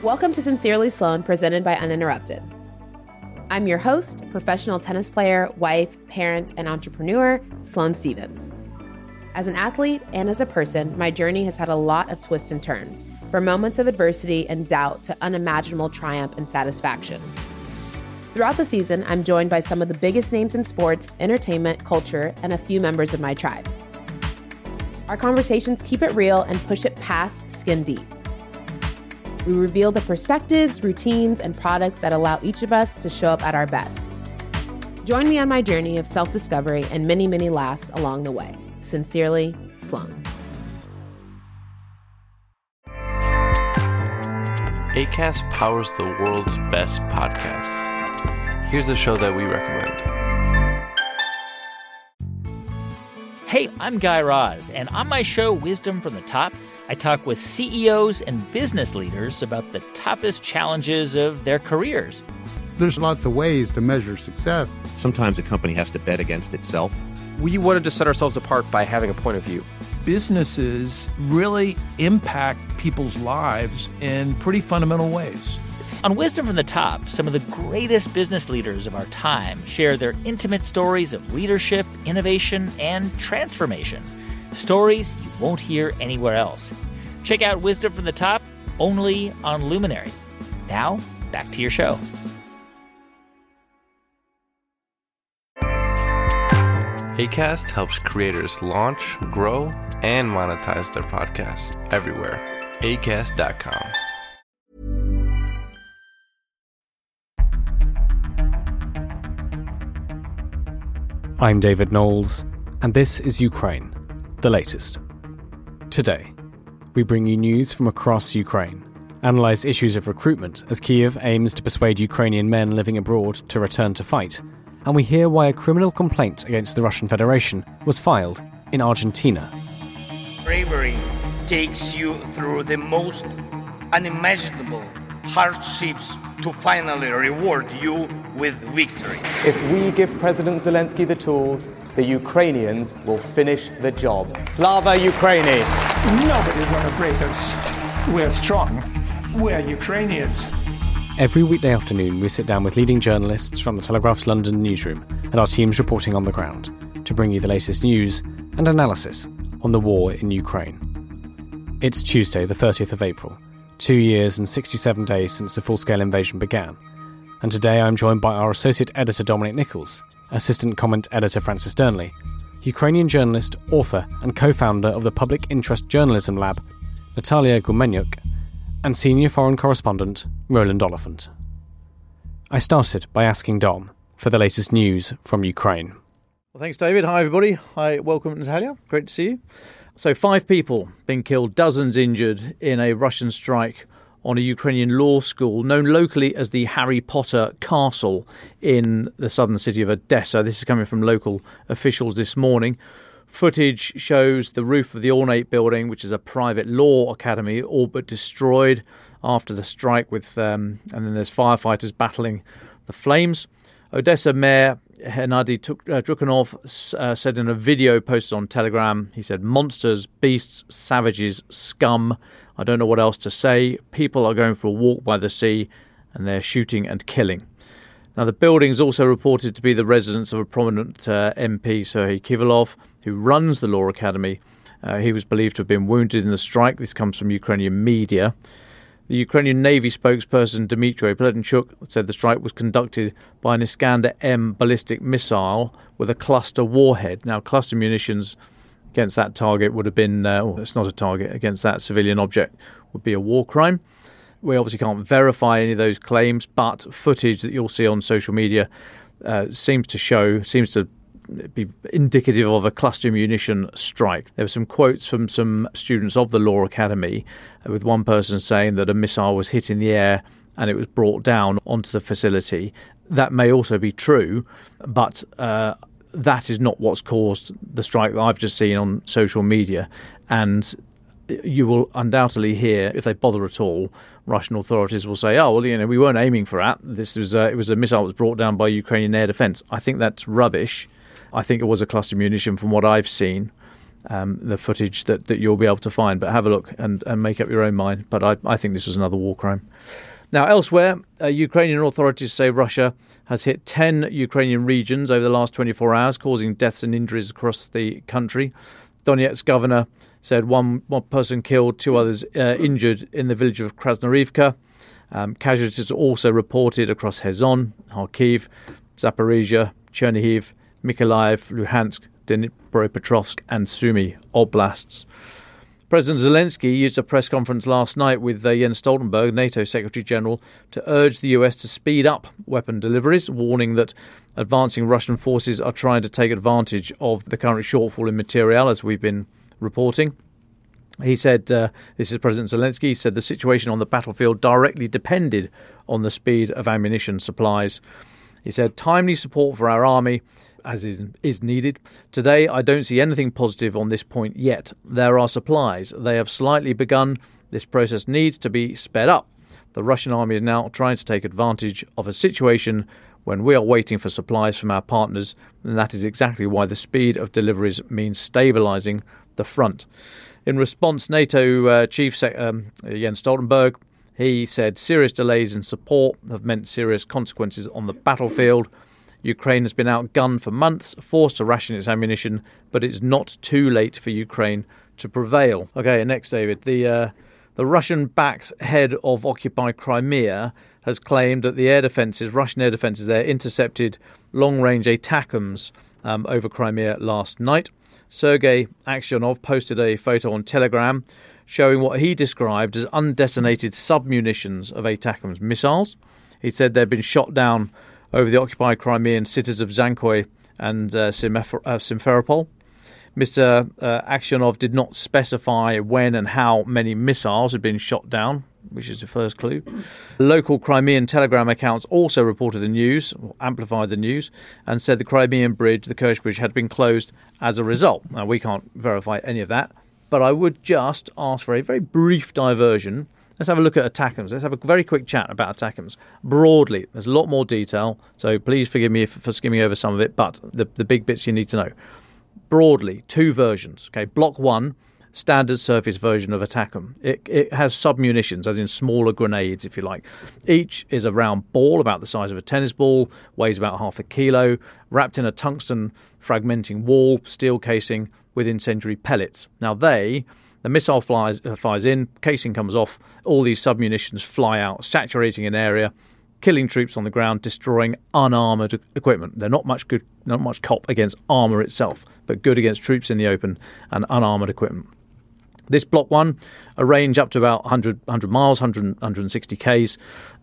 Welcome to Sincerely Sloan, presented by Uninterrupted. I'm your host, professional tennis player, wife, parent, and entrepreneur, Sloane Stephens. As an athlete and as a person, my journey has had a lot of twists and turns, from moments of adversity and doubt to unimaginable triumph and satisfaction. Throughout the season, I'm joined by some of the biggest names in sports, entertainment, culture, and a few members of my tribe. Our conversations keep it real and push it past skin deep. We reveal the perspectives, routines, and products that allow each of us to show up at our best. Join me on my journey of self-discovery and many, many laughs along the way. Sincerely, Sloane. Acast powers the world's best podcasts. Here's a show that we recommend. Hey, I'm Guy Raz, and on my show, Wisdom from the Top, I talk with CEOs and business leaders about the toughest challenges of their careers. There's lots of ways to measure success. Sometimes a company has to bet against itself. We wanted to set ourselves apart by having a point of view. Businesses really impact people's lives in pretty fundamental ways. On Wisdom from the Top, some of the greatest business leaders of our time share their intimate stories of leadership, innovation, and transformation. Stories you won't hear anywhere else. Check out Wisdom from the Top, only on Luminary. Now, back to your show. Acast helps creators launch, grow, and monetize their podcasts everywhere. Acast.com. I'm David Knowles, and this is Ukraine, the latest. Today, we bring you news from across Ukraine, analyse issues of recruitment as Kyiv aims to persuade Ukrainian men living abroad to return to fight, and we hear why a criminal complaint against the Russian Federation was filed in Argentina. Bravery takes you through the most unimaginable hardships to finally reward you with victory. If we give President Zelensky the tools, the Ukrainians will finish the job. Slava Ukraini! Nobody's going to break us. We're strong. We're Ukrainians. Every weekday afternoon, we sit down with leading journalists from the Telegraph's London newsroom and our teams reporting on the ground to bring you the latest news and analysis on the war in Ukraine. It's Tuesday, the 30th of April, 2 years and 67 days since the full-scale invasion began. And today I'm joined by our associate editor Dominic Nichols, assistant comment editor Francis Dearnley, Ukrainian journalist, author and co-founder of the Public Interest Journalism Lab, Natalia Gumenyuk, and senior foreign correspondent Roland Oliphant. I started by asking Dom for the latest news from Ukraine. Well, thanks, David. Hi, everybody. Hi, welcome, Natalia. Great to see you. So 5 people being killed, dozens injured in a Russian strike on a Ukrainian law school known locally as the Harry Potter Castle in the southern city of Odessa. This is coming from local officials this morning. Footage shows the roof of the ornate building, which is a private law academy, all but destroyed after the strike and then there's firefighters battling the flames. Odessa Mayor Hennady Drukhanov said in a video posted on Telegram, he said, "Monsters, beasts, savages, scum. I don't know what else to say. People are going for a walk by the sea and they're shooting and killing." Now, the building is also reported to be the residence of a prominent MP, Serhiy Kivalov, who runs the Law Academy. He was believed to have been wounded in the strike. This comes from Ukrainian media. The Ukrainian Navy spokesperson Dmytro Pledenchuk said the strike was conducted by an Iskander-M ballistic missile with a cluster warhead. Now, cluster munitions against that target would have been, it's not a target, against that civilian object would be a war crime. We obviously can't verify any of those claims, but footage that you'll see on social media seems to be indicative of a cluster munition strike. There were some quotes from some students of the Law Academy, with one person saying that a missile was hit in the air and it was brought down onto the facility. That may also be true, but that is not what's caused the strike that I've just seen on social media. And you will undoubtedly hear, if they bother at all, Russian authorities will say, "Oh, well, we weren't aiming for that. It was a missile that was brought down by Ukrainian air defence." I think that's rubbish. I think it was a cluster munition from what I've seen. the footage that you'll be able to find. But have a look and make up your own mind. But I think this was another war crime. Now, elsewhere, Ukrainian authorities say Russia has hit 10 Ukrainian regions over the last 24 hours, causing deaths and injuries across the country. Donetsk governor said one person killed, 2 others injured in the village of Krasnorivka. Casualties are also reported across Kherson, Kharkiv, Zaporizhia, Chernihiv, Mykolaiv, Luhansk, Dnipropetrovsk and Sumy oblasts. President Zelensky used a press conference last night with Jens Stoltenberg, NATO Secretary General, to urge the US to speed up weapon deliveries, warning that advancing Russian forces are trying to take advantage of the current shortfall in material, as we've been reporting. He said, this is President Zelensky, he said the situation on the battlefield directly depended on the speed of ammunition supplies. He said, timely support for our army, as is needed. Today, I don't see anything positive on this point yet. There are supplies. They have slightly begun. This process needs to be sped up. The Russian army is now trying to take advantage of a situation when we are waiting for supplies from our partners, and that is exactly why the speed of deliveries means stabilising the front. In response, NATO Chief Jens Stoltenberg, he said serious delays in support have meant serious consequences on the battlefield. Ukraine has been outgunned for months, forced to ration its ammunition, but it's not too late for Ukraine to prevail. Okay, next, David. The Russian-backed head of occupied Crimea has claimed that the Russian air defences there, intercepted long-range ATACMS over Crimea last night. Sergei Aksionov posted a photo on Telegram showing what he described as undetonated submunitions of ATACMS missiles. He said they'd been shot down over the occupied Crimean cities of Zankoy and Simferopol. Mr. Aksionov did not specify when and how many missiles had been shot down, which is the first clue. Local Crimean Telegram accounts also reported the news, or amplified the news, and said the Crimean bridge, the Kerch Bridge, had been closed as a result. Now, we can't verify any of that, but I would just ask for a very brief diversion. Let's have a look at ATACMS. Let's have a very quick chat about ATACMS. Broadly, there's a lot more detail, so please forgive me for skimming over some of it, but the big bits you need to know. Broadly, 2 versions. Okay, Block 1, standard surface version of ATACMS. It has submunitions, as in smaller grenades, if you like. Each is a round ball about the size of a tennis ball, weighs about half a kilo, wrapped in a tungsten fragmenting wall, steel casing with incendiary pellets. Now the missile fires in, casing comes off, all these submunitions fly out, saturating an area, killing troops on the ground, destroying unarmoured equipment. They're not much cop against armour itself, but good against troops in the open and unarmoured equipment. This Block 1, a range up to about 100 miles, 160 Ks,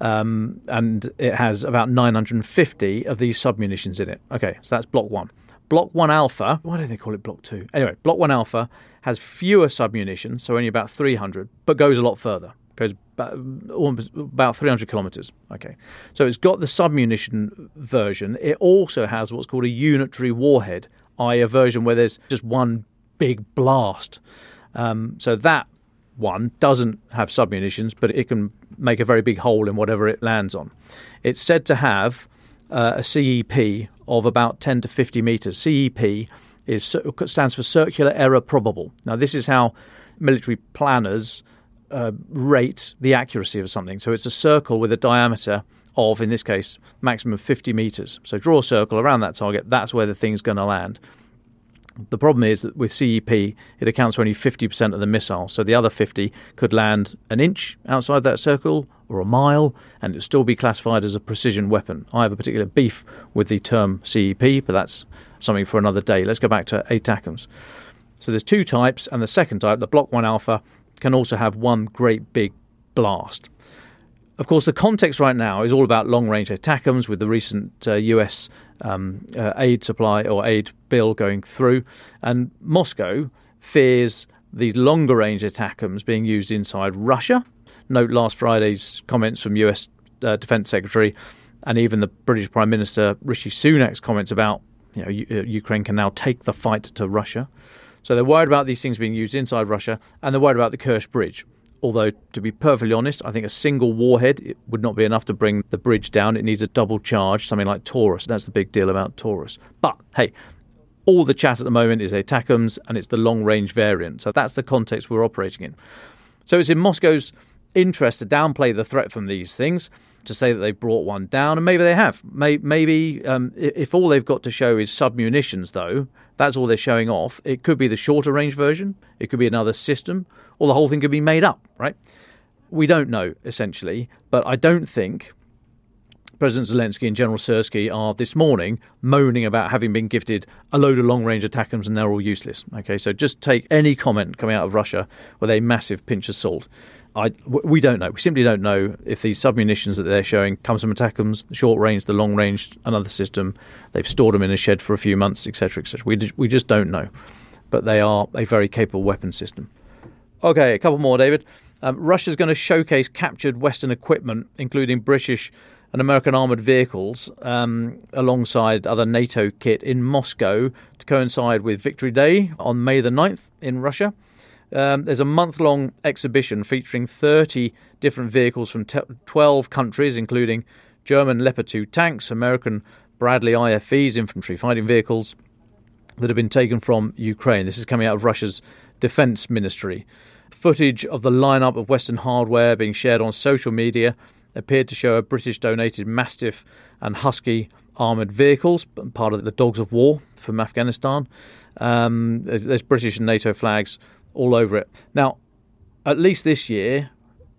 and it has about 950 of these submunitions in it. Okay, so that's Block 1. Block 1 Alpha, why don't they call it Block 2? Anyway, Block 1 Alpha has fewer submunitions, so only about 300, but goes a lot further. Goes about 300 kilometres. Okay, so it's got the submunition version. It also has what's called a unitary warhead, i.e. a version where there's just one big blast. So that one doesn't have submunitions, but it can make a very big hole in whatever it lands on. It's said to have a CEP of about 10 to 50 metres. CEP stands for Circular Error Probable. Now, this is how military planners rate the accuracy of something. So it's a circle with a diameter of, in this case, maximum 50 metres. So draw a circle around that target. That's where the thing's going to land. The problem is that with CEP, it accounts for only 50% of the missile. So the other 50 could land an inch outside that circle or a mile, and it would still be classified as a precision weapon. I have a particular beef with the term CEP, but that's something for another day. Let's go back to ATACMS. So there's 2 types, and the second type, the Block 1 Alpha, can also have one great big blast. Of course, the context right now is all about long-range ATACMS with the recent US aid supply or aid bill going through. And Moscow fears these longer-range ATACMS being used inside Russia. Note last Friday's comments from US Defence Secretary and even the British Prime Minister Rishi Sunak's comments about Ukraine can now take the fight to Russia. So they're worried about these things being used inside Russia, and they're worried about the Kerch Bridge. Although, to be perfectly honest, I think a single warhead would not be enough to bring the bridge down. It needs a double charge, something like Taurus. That's the big deal about Taurus. But, hey, All the chat at the moment is ATACMS, and it's the long-range variant. So that's the context we're operating in. So it's in Moscow's interest to downplay the threat from these things, to say that they've brought one down, and maybe they have. Maybe if all they've got to show is submunitions, though, that's all they're showing off. It could be the shorter range version, it could be another system, or the whole thing could be made up, right? We don't know, essentially, but I don't think President Zelensky and General Syrskyi are this morning moaning about having been gifted a load of long-range ATACMS and they're all useless. Okay, so just take any comment coming out of Russia with a massive pinch of salt. We don't know. We simply don't know if these submunitions that they're showing comes from ATACMS, the short range, the long range, another system. They've stored them in a shed for a few months, etc., etc. We just don't know. But they are a very capable weapon system. Okay, a couple more, David. Russia's going to showcase captured Western equipment, including British and American armoured vehicles, alongside other NATO kit in Moscow to coincide with Victory Day on May the 9th in Russia. There's a month-long exhibition featuring 30 different vehicles from 12 countries, including German Leopard 2 tanks, American Bradley IFVs, infantry fighting vehicles, that have been taken from Ukraine. This is coming out of Russia's defence ministry. Footage of the lineup of Western hardware being shared on social media appeared to show a British-donated Mastiff and Husky armoured vehicles, part of the Dogs of War from Afghanistan. There's British and NATO flags all over it. Now, at least this year,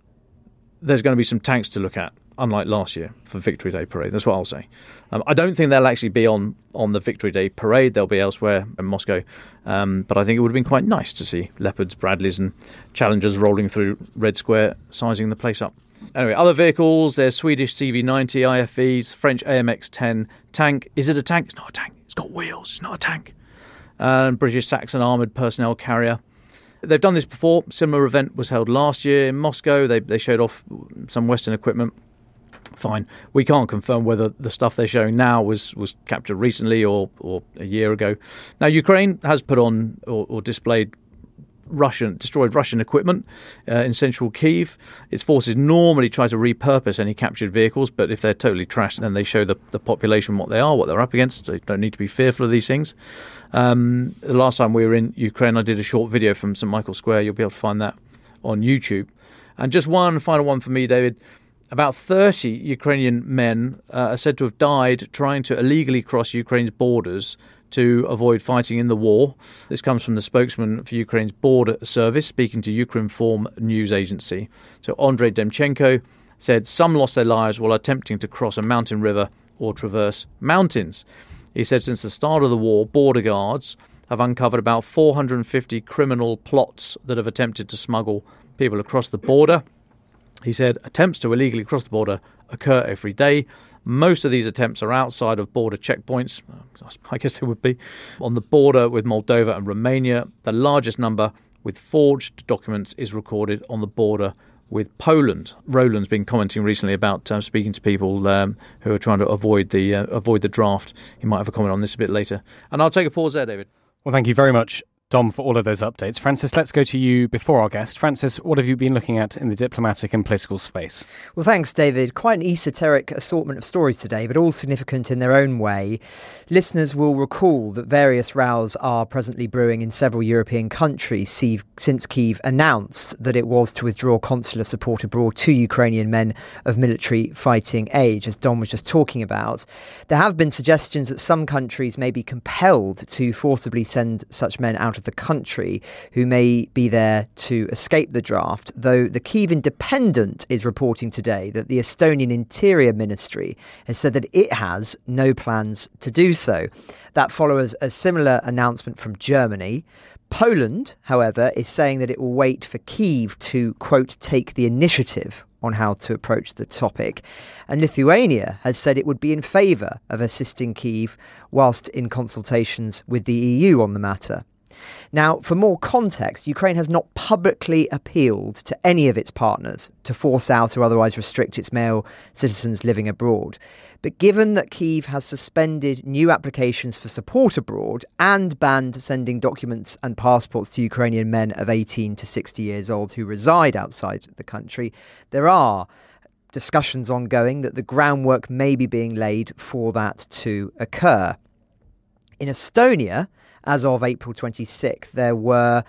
there's going to be some tanks to look at, unlike last year for Victory Day parade. That's what I'll say. I don't think they'll actually be on the Victory Day parade. They'll be elsewhere in Moscow. But I think it would have been quite nice to see Leopards, Bradleys and Challengers rolling through Red Square, sizing the place up. Anyway, other vehicles, there's Swedish CV90 IFVs, French AMX-10 tank. Is it a tank? It's not a tank. It's got wheels. It's not a tank. British Saxon armoured personnel carrier. They've done this before. Similar event was held last year in Moscow. They showed off some Western equipment. Fine. We can't confirm whether the stuff they're showing now was captured recently or a year ago. Now, Ukraine has put on or displayed destroyed Russian equipment in central Kyiv. Its forces normally try to repurpose any captured vehicles, but if they're totally trashed, then they show the population what they are, what they're up against. They don't need to be fearful of these things. The last time we were in Ukraine, I did a short video from St. Michael's Square. You'll be able to find that on YouTube. And just one final one for me, David. About 30 Ukrainian men are said to have died trying to illegally cross Ukraine's borders to avoid fighting in the war. This comes from the spokesman for Ukraine's border service, speaking to Ukrinform news agency. So Andrei Demchenko said some lost their lives while attempting to cross a mountain river or traverse mountains. He said since the start of the war, border guards have uncovered about 450 criminal plots that have attempted to smuggle people across the border. He said attempts to illegally cross the border occur every day. Most of these attempts are outside of border checkpoints. I guess they would be on the border with Moldova and Romania. The largest number with forged documents is recorded on the border with Poland. Roland's been commenting recently about speaking to people who are trying to avoid the draft. He might have a comment on this a bit later. And I'll take a pause there, David. Well, thank you very much, Dom, for all of those updates. Francis, let's go to you before our guest. Francis, what have you been looking at in the diplomatic and political space? Well, thanks, David. Quite an esoteric assortment of stories today, but all significant in their own way. Listeners will recall that various rows are presently brewing in several European countries since Kyiv announced that it was to withdraw consular support abroad to Ukrainian men of military fighting age, as Dom was just talking about. There have been suggestions that some countries may be compelled to forcibly send such men out of the country who may be there to escape the draft, though the Kyiv Independent is reporting today that the Estonian Interior Ministry has said that it has no plans to do so. That follows a similar announcement from Germany. Poland, however, is saying that it will wait for Kyiv to, quote, take the initiative on how to approach the topic. And Lithuania has said it would be in favour of assisting Kyiv whilst in consultations with the EU on the matter. Now, for more context, Ukraine has not publicly appealed to any of its partners to force out or otherwise restrict its male citizens living abroad. But given that Kyiv has suspended new applications for support abroad and banned sending documents and passports to Ukrainian men of 18 to 60 years old who reside outside the country, there are discussions ongoing that the groundwork may be being laid for that to occur. In Estonia, As of April 26th, there were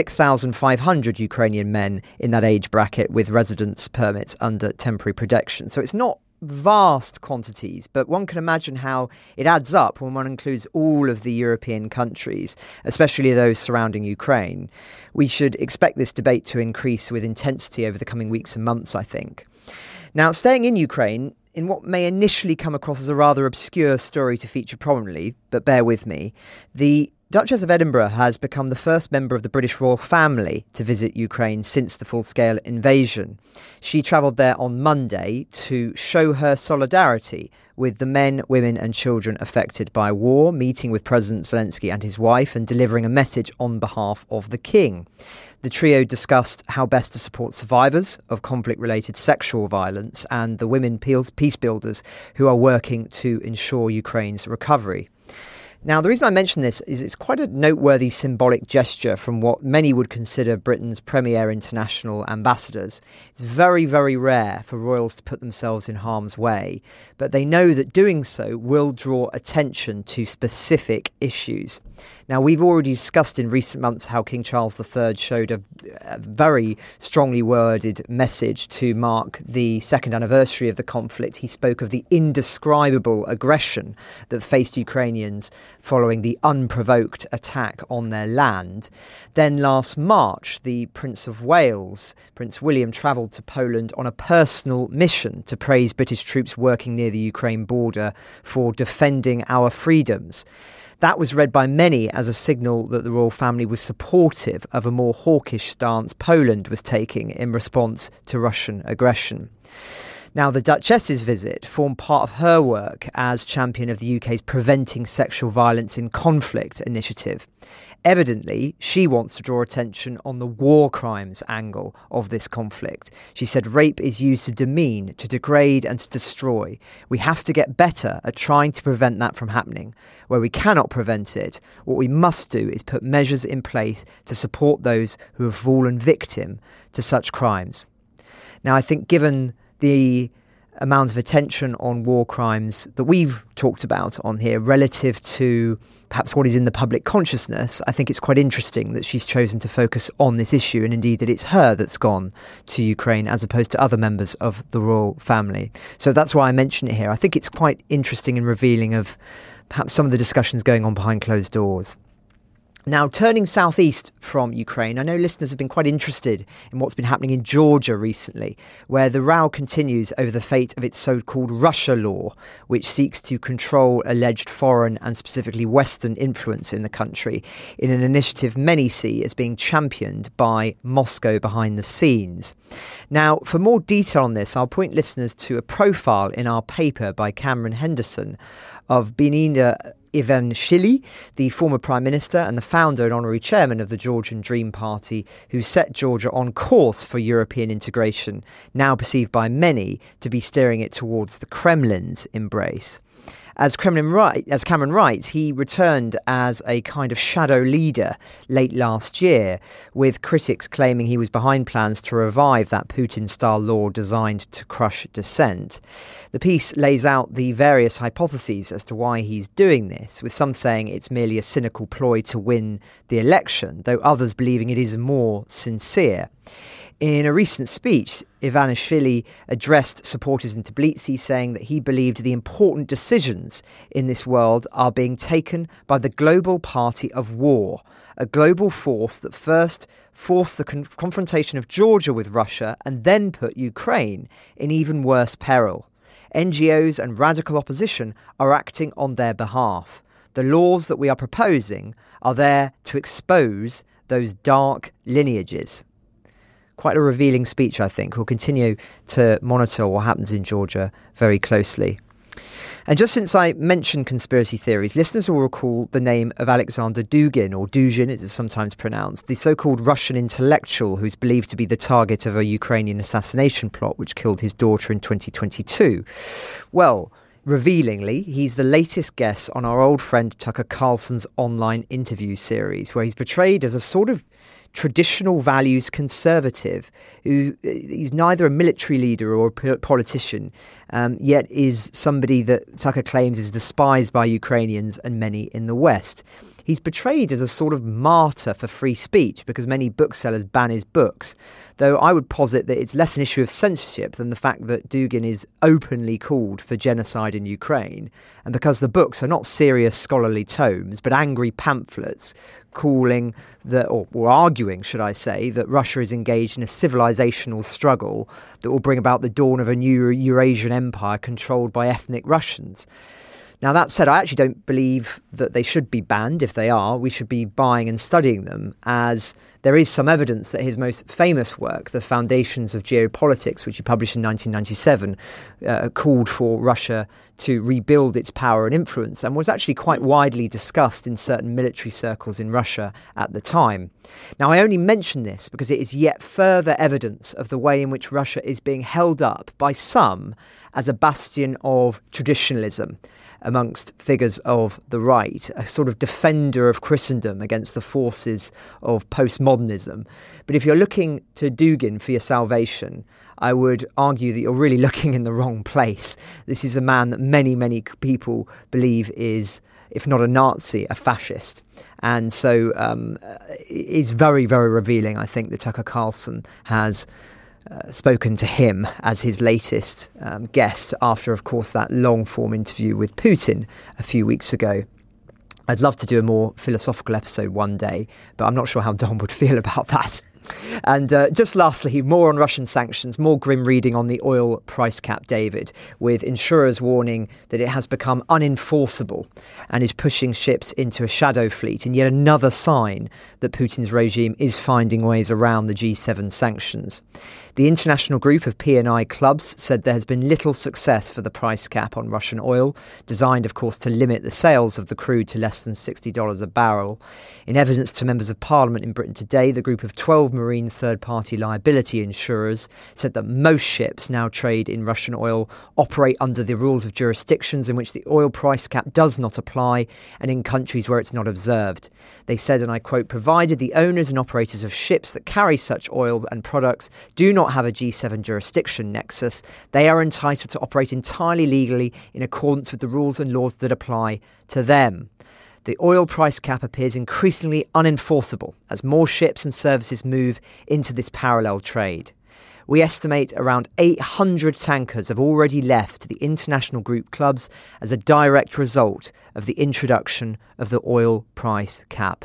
6,500 Ukrainian men in that age bracket with residence permits under temporary protection. So it's not vast quantities, but one can imagine how it adds up when one includes all of the European countries, especially those surrounding Ukraine. We should expect this debate to increase with intensity over the coming weeks and months, I think. Now, staying in Ukraine, in what may initially come across as a rather obscure story to feature prominently, but bear with me, the Duchess of Edinburgh has become the first member of the British royal family to visit Ukraine since the full-scale invasion. She travelled there on Monday to show her solidarity with the men, women and children affected by war, meeting with President Zelensky and his wife and delivering a message on behalf of the King. The trio discussed how best to support survivors of conflict-related sexual violence and the women peace builders who are working to ensure Ukraine's recovery. Now, the reason I mention this is it's quite a noteworthy symbolic gesture from what many would consider Britain's premier international ambassadors. It's very, very rare for royals to put themselves in harm's way, but they know that doing so will draw attention to specific issues. Now, we've already discussed in recent months how King Charles III showed a very strongly worded message to mark the second anniversary of the conflict. He spoke of the indescribable aggression that faced Ukrainians following the unprovoked attack on their land. Then last March, the Prince of Wales, Prince William, travelled to Poland on a personal mission to praise British troops working near the Ukraine border for defending our freedoms. That was read by many as a signal that the royal family was supportive of a more hawkish stance Poland was taking in response to Russian aggression. Now, the Duchess's visit formed part of her work as champion of the UK's Preventing Sexual Violence in Conflict initiative. Evidently, she wants to draw attention on the war crimes angle of this conflict. She said rape is used to demean, to degrade and to destroy. We have to get better at trying to prevent that from happening. Where we cannot prevent it, what we must do is put measures in place to support those who have fallen victim to such crimes. Now, I think given the amount of attention on war crimes that we've talked about on here relative to perhaps what is in the public consciousness, I think it's quite interesting that she's chosen to focus on this issue, and indeed that it's her that's gone to Ukraine as opposed to other members of the royal family. So that's why I mention it here. I think it's quite interesting and revealing of perhaps some of the discussions going on behind closed doors. Now, turning southeast from Ukraine, I know listeners have been quite interested in what's been happening in Georgia recently, where the row continues over the fate of its so-called Russia law, which seeks to control alleged foreign and specifically Western influence in the country, in an initiative many see as being championed by Moscow behind the scenes. Now, for more detail on this, I'll point listeners to a profile in our paper by Cameron Henderson of Binyana Ivanishvili, the former Prime Minister and the founder and honorary chairman of the Georgian Dream Party, who set Georgia on course for European integration, now perceived by many to be steering it towards the Kremlin's embrace. As Cameron writes, he returned as a kind of shadow leader late last year, with critics claiming he was behind plans to revive that Putin-style law designed to crush dissent. The piece lays out the various hypotheses as to why he's doing this, with some saying it's merely a cynical ploy to win the election, though others believing it is more sincere. In a recent speech, Ivanishvili addressed supporters in Tbilisi, saying that he believed the important decisions in this world are being taken by the global party of war, a global force that first forced the confrontation of Georgia with Russia and then put Ukraine in even worse peril. NGOs and radical opposition are acting on their behalf. The laws that we are proposing are there to expose those dark lineages. Quite a revealing speech, I think. We'll continue to monitor what happens in Georgia very closely. And just since I mentioned conspiracy theories, listeners will recall the name of Alexander Dugin, or Dugin as it's sometimes pronounced, the so-called Russian intellectual who's believed to be the target of a Ukrainian assassination plot which killed his daughter in 2022. Well, revealingly, he's the latest guest on our old friend Tucker Carlson's online interview series, where he's portrayed as a sort of traditional values conservative who he's neither a military leader or a politician, yet is somebody that Tucker claims is despised by Ukrainians and many in the West. he's portrayed as a sort of martyr for free speech because many booksellers ban his books, though I would posit that it's less an issue of censorship than the fact that Dugin is openly called for genocide in Ukraine, and because the books are not serious scholarly tomes but angry pamphlets calling or arguing, should I say, that Russia is engaged in a civilizational struggle that will bring about the dawn of a new Eurasian empire controlled by ethnic Russians. Now, that said, I actually don't believe that they should be banned. If they are, we should be buying and studying them, as there is some evidence that his most famous work, The Foundations of Geopolitics, which he published in 1997, called for Russia to rebuild its power and influence, and was actually quite widely discussed in certain military circles in Russia at the time. Now, I only mention this because it is yet further evidence of the way in which Russia is being held up by some as a bastion of traditionalism amongst figures of the right, a sort of defender of Christendom against the forces of postmodernism. But if you're looking to Dugin for your salvation, I would argue that you're really looking in the wrong place. This is a man that many, many people believe is, if not a Nazi, a fascist. And so it's very, very revealing, I think, that Tucker Carlson has spoken to him as his latest guest after, of course, that long-form interview with Putin a few weeks ago. I'd love to do a more philosophical episode one day, but I'm not sure how Don would feel about that. And just lastly, more on Russian sanctions, more grim reading on the oil price cap, David, with insurers warning that it has become unenforceable and is pushing ships into a shadow fleet, and yet another sign that Putin's regime is finding ways around the G7 sanctions. The international group of P&I clubs said there has been little success for the price cap on Russian oil, designed, of course, to limit the sales of the crude to less than $60 a barrel. In evidence to members of parliament in Britain today, the group of 12 marine third-party liability insurers said that most ships now trade in Russian oil operate under the rules of jurisdictions in which the oil price cap does not apply and in countries where it's not observed. They said, and I quote, "Provided the owners and operators of ships that carry such oil and products do not have a G7 jurisdiction nexus, they are entitled to operate entirely legally in accordance with the rules and laws that apply to them." The oil price cap appears increasingly unenforceable as more ships and services move into this parallel trade. We estimate around 800 tankers have already left the international group clubs as a direct result of the introduction of the oil price cap.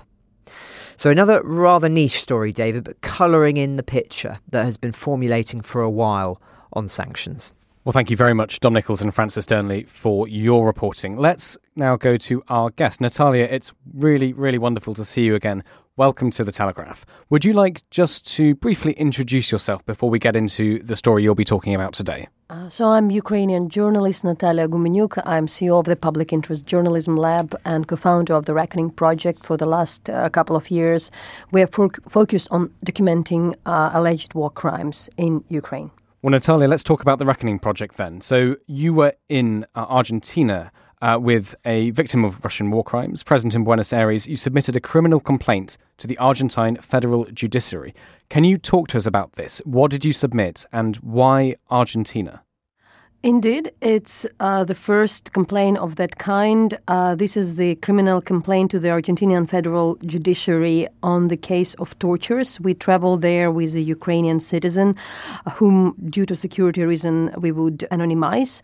So another rather niche story, David, but colouring in the picture that has been formulating for a while on sanctions. Well, thank you very much, Dom Nichols and Francis Dearnley, for your reporting. Let's now go to our guest. Natalia, it's really, really wonderful to see you again. Welcome to The Telegraph. Would you like just to briefly introduce yourself before we get into the story you'll be talking about today? So I'm Ukrainian journalist Natalia Gumenyuk. I'm CEO of the Public Interest Journalism Lab and co-founder of the Reckoning Project for the last couple of years. We are focused on documenting alleged war crimes in Ukraine. Well, Natalia, let's talk about the Reckoning Project then. So you were in Argentina with a victim of Russian war crimes, present in Buenos Aires. You submitted a criminal complaint to the Argentine Federal Judiciary. Can you talk to us about this? What did you submit and why Argentina? Indeed, it's the first complaint of that kind. This is the criminal complaint to the Argentinian Federal Judiciary on the case of tortures. We traveled there with a Ukrainian citizen whom, due to security reason, we would anonymize.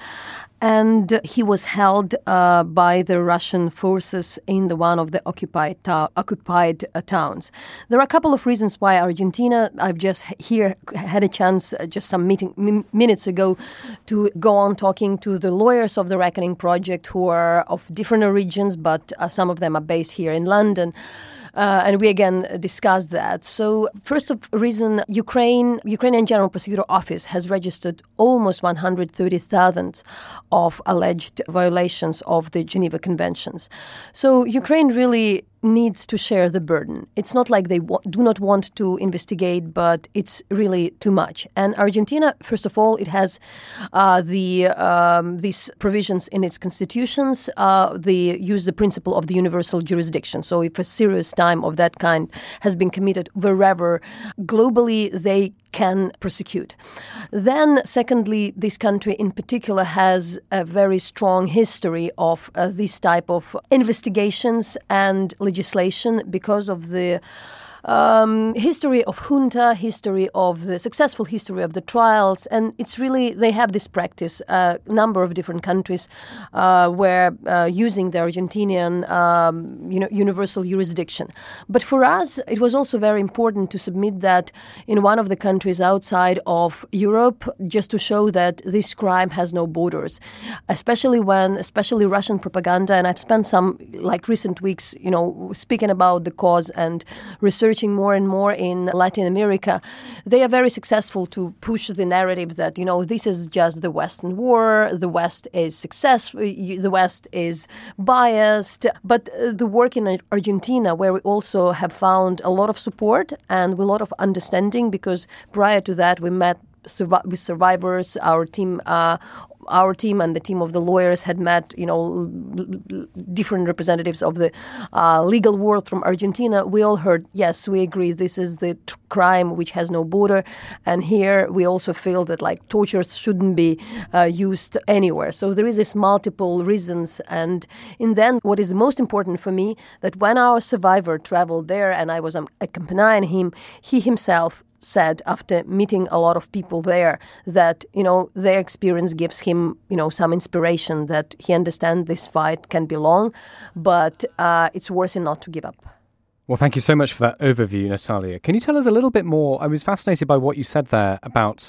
And he was held by the Russian forces in one of the occupied towns. There are a couple of reasons why Argentina. I've just had a chance just some minutes ago to go on talking to the lawyers of the Reckoning Project who are of different origins, but some of them are based here in London. And we again discussed that. So first of reason, Ukrainian General Prosecutor Office has registered almost 130,000 of alleged violations of the Geneva Conventions. So Ukraine really needs to share the burden. It's not like they do not want to investigate, but it's really too much. And Argentina, first of all, it has these provisions in its constitutions. They use the principle of the universal jurisdiction. So if a serious crime of that kind has been committed wherever globally, they can prosecute. Then, secondly, this country in particular has a very strong history of this type of investigations and legislation because of the history of junta, history of the successful history of the trials, and it's really, they have this practice, a number of different countries where using the Argentinian universal jurisdiction. But for us, it was also very important to submit that in one of the countries outside of Europe, just to show that this crime has no borders, especially Russian propaganda, and I've spent some recent weeks, speaking about the cause and researching more and more in Latin America. They are very successful to push the narrative that, this is just the Western war, the West is successful, the West is biased. But the work in Argentina, where we also have found a lot of support and a lot of understanding, because prior to that we met with survivors, our team and the team of the lawyers had met, different representatives of the legal world from Argentina. We all heard, yes, we agree, this is the crime which has no border. And here we also feel that torture shouldn't be used anywhere. So there is this multiple reasons. And in the end, what is most important for me, that when our survivor traveled there and I was accompanying him, he himself said, after meeting a lot of people there, that, their experience gives him, some inspiration, that he understands this fight can be long, but it's worth it not to give up. Well, thank you so much for that overview, Natalia. Can you tell us a little bit more? I was fascinated by what you said there about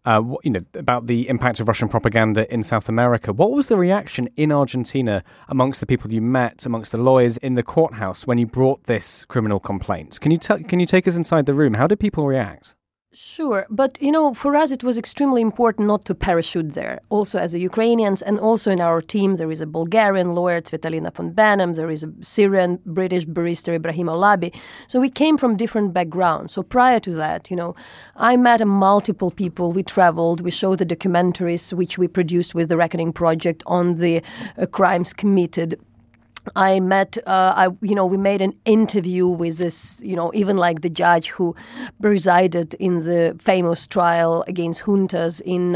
about the impact of Russian propaganda in South America. What was the reaction in Argentina amongst the people you met, amongst the lawyers in the courthouse when you brought this criminal complaint? Can you take us inside the room? How did people react? Sure. But, for us, it was extremely important not to parachute there. Also, as a Ukrainians, and also in our team, there is a Bulgarian lawyer, Svetlana von Banem. There is a Syrian, British barrister, Ibrahim Olabi. So we came from different backgrounds. So prior to that, I met multiple people. We traveled. We showed the documentaries, which we produced with the Reckoning Project on the crimes committed. I met, we made an interview with this, even the judge who presided in the famous trial against juntas in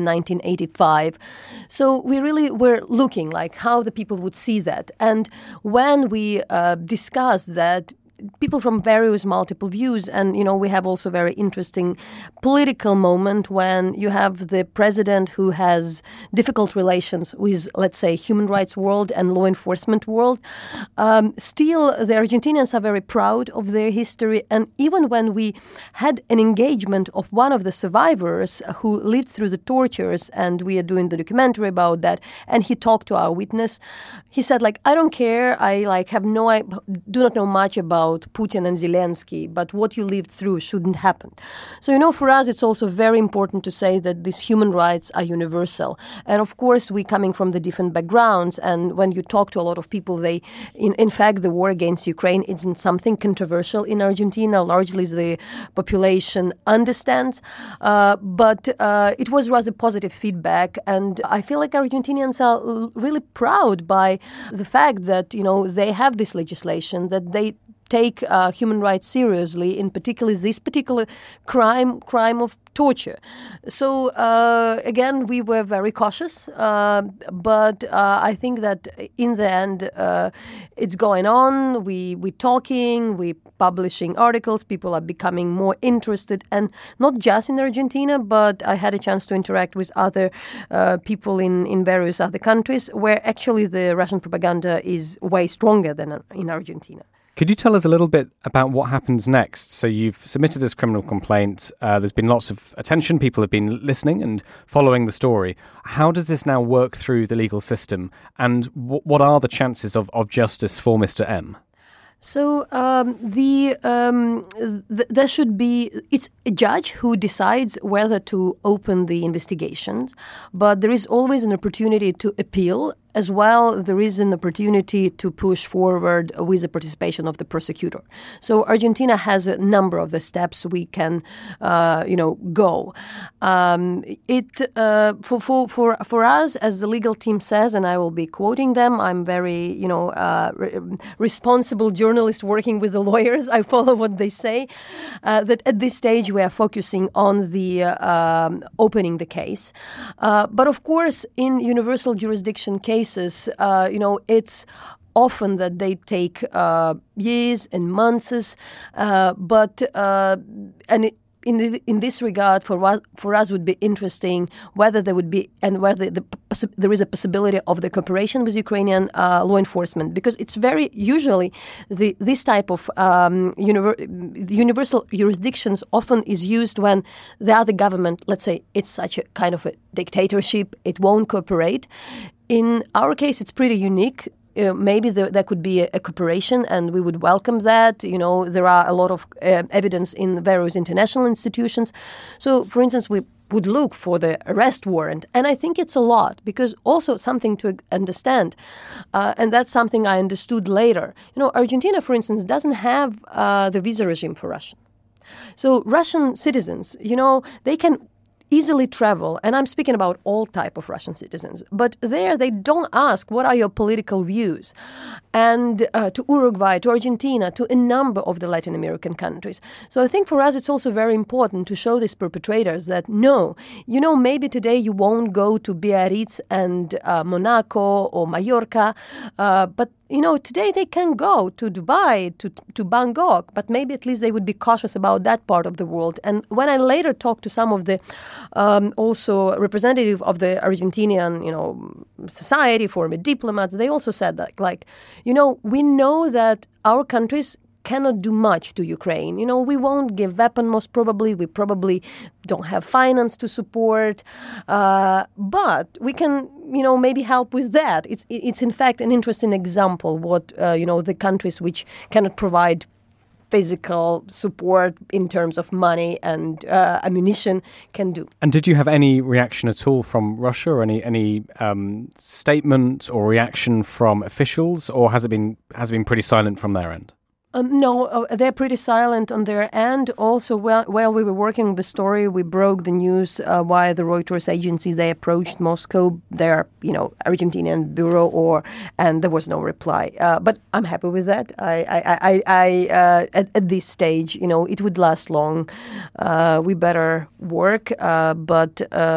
1985. So we really were looking how the people would see that. And when we discussed that, people from various multiple views, and we have also very interesting political moment when you have the president who has difficult relations with, let's say, human rights world and law enforcement world. Still, the Argentinians are very proud of their history, and even when we had an engagement of one of the survivors who lived through the tortures, and we are doing the documentary about that, and he talked to our witness, he said, I don't care, I do not know much about Putin and Zelensky, but what you lived through shouldn't happen. So, for us, it's also very important to say that these human rights are universal. And of course, we coming from the different backgrounds, and when you talk to a lot of people, in fact, the war against Ukraine isn't something controversial in Argentina. Largely the population understands, but it was rather positive feedback. And I feel like Argentinians are really proud by the fact that, they have this legislation, that they take human rights seriously, in particular this particular crime of torture. So again, we were very cautious, but I think that in the end, it's going on. We talking, we publishing articles. People are becoming more interested, and not just in Argentina, but I had a chance to interact with other people in various other countries where actually the Russian propaganda is way stronger than in Argentina. Could you tell us a little bit about what happens next? So you've submitted this criminal complaint. There's been lots of attention. People have been listening and following the story. How does this now work through the legal system? And what are the chances of justice for Mr. M? So there should be, it's a judge who decides whether to open the investigations, but there is always an opportunity to appeal. as well, there is an opportunity to push forward with the participation of the prosecutor. So Argentina has a number of the steps we can, go. For us, as the legal team says, and I will be quoting them, I'm very, responsible journalist working with the lawyers. I follow what they say. That at this stage we are focusing on the opening the case, but of course, in universal jurisdiction cases, it's often that they take years and months, in this regard, for us would be interesting whether there would be and whether there is a possibility of the cooperation with Ukrainian law enforcement, because it's very usually this type of universal jurisdictions often is used when the other government, let's say, it's such a kind of a dictatorship, it won't cooperate. In our case, it's pretty unique. Maybe there could be a cooperation, and we would welcome that. There are a lot of evidence in various international institutions. So, for instance, we would look for the arrest warrant. And I think it's a lot, because also something to understand, and that's something I understood later. Argentina, for instance, doesn't have the visa regime for Russian. So Russian citizens, they can easily travel, and I'm speaking about all type of Russian citizens, but there they don't ask what are your political views, and to Uruguay, to Argentina, to a number of the Latin American countries. So I think for us it's also very important to show these perpetrators that no, maybe today you won't go to Biarritz and Monaco or Mallorca, but today they can go to Dubai, to Bangkok, but maybe at least they would be cautious about that part of the world. And when I later talked to some of the also representative of the Argentinian, society, former diplomats, they also said that, we know that our countries cannot do much to Ukraine. We won't give weapons, most probably. We probably don't have finance to support. But we can, maybe help with that. It's in fact an interesting example what, the countries which cannot provide physical support in terms of money and ammunition can do. And did you have any reaction at all from Russia, or any statement or reaction from officials, or has it been pretty silent from their end? No, they're pretty silent on their end. Also, while we were working on the story, we broke the news via the Reuters agency. They approached Moscow, their Argentinian bureau, and there was no reply. But I'm happy with that. At this stage, it would last long. We better work, but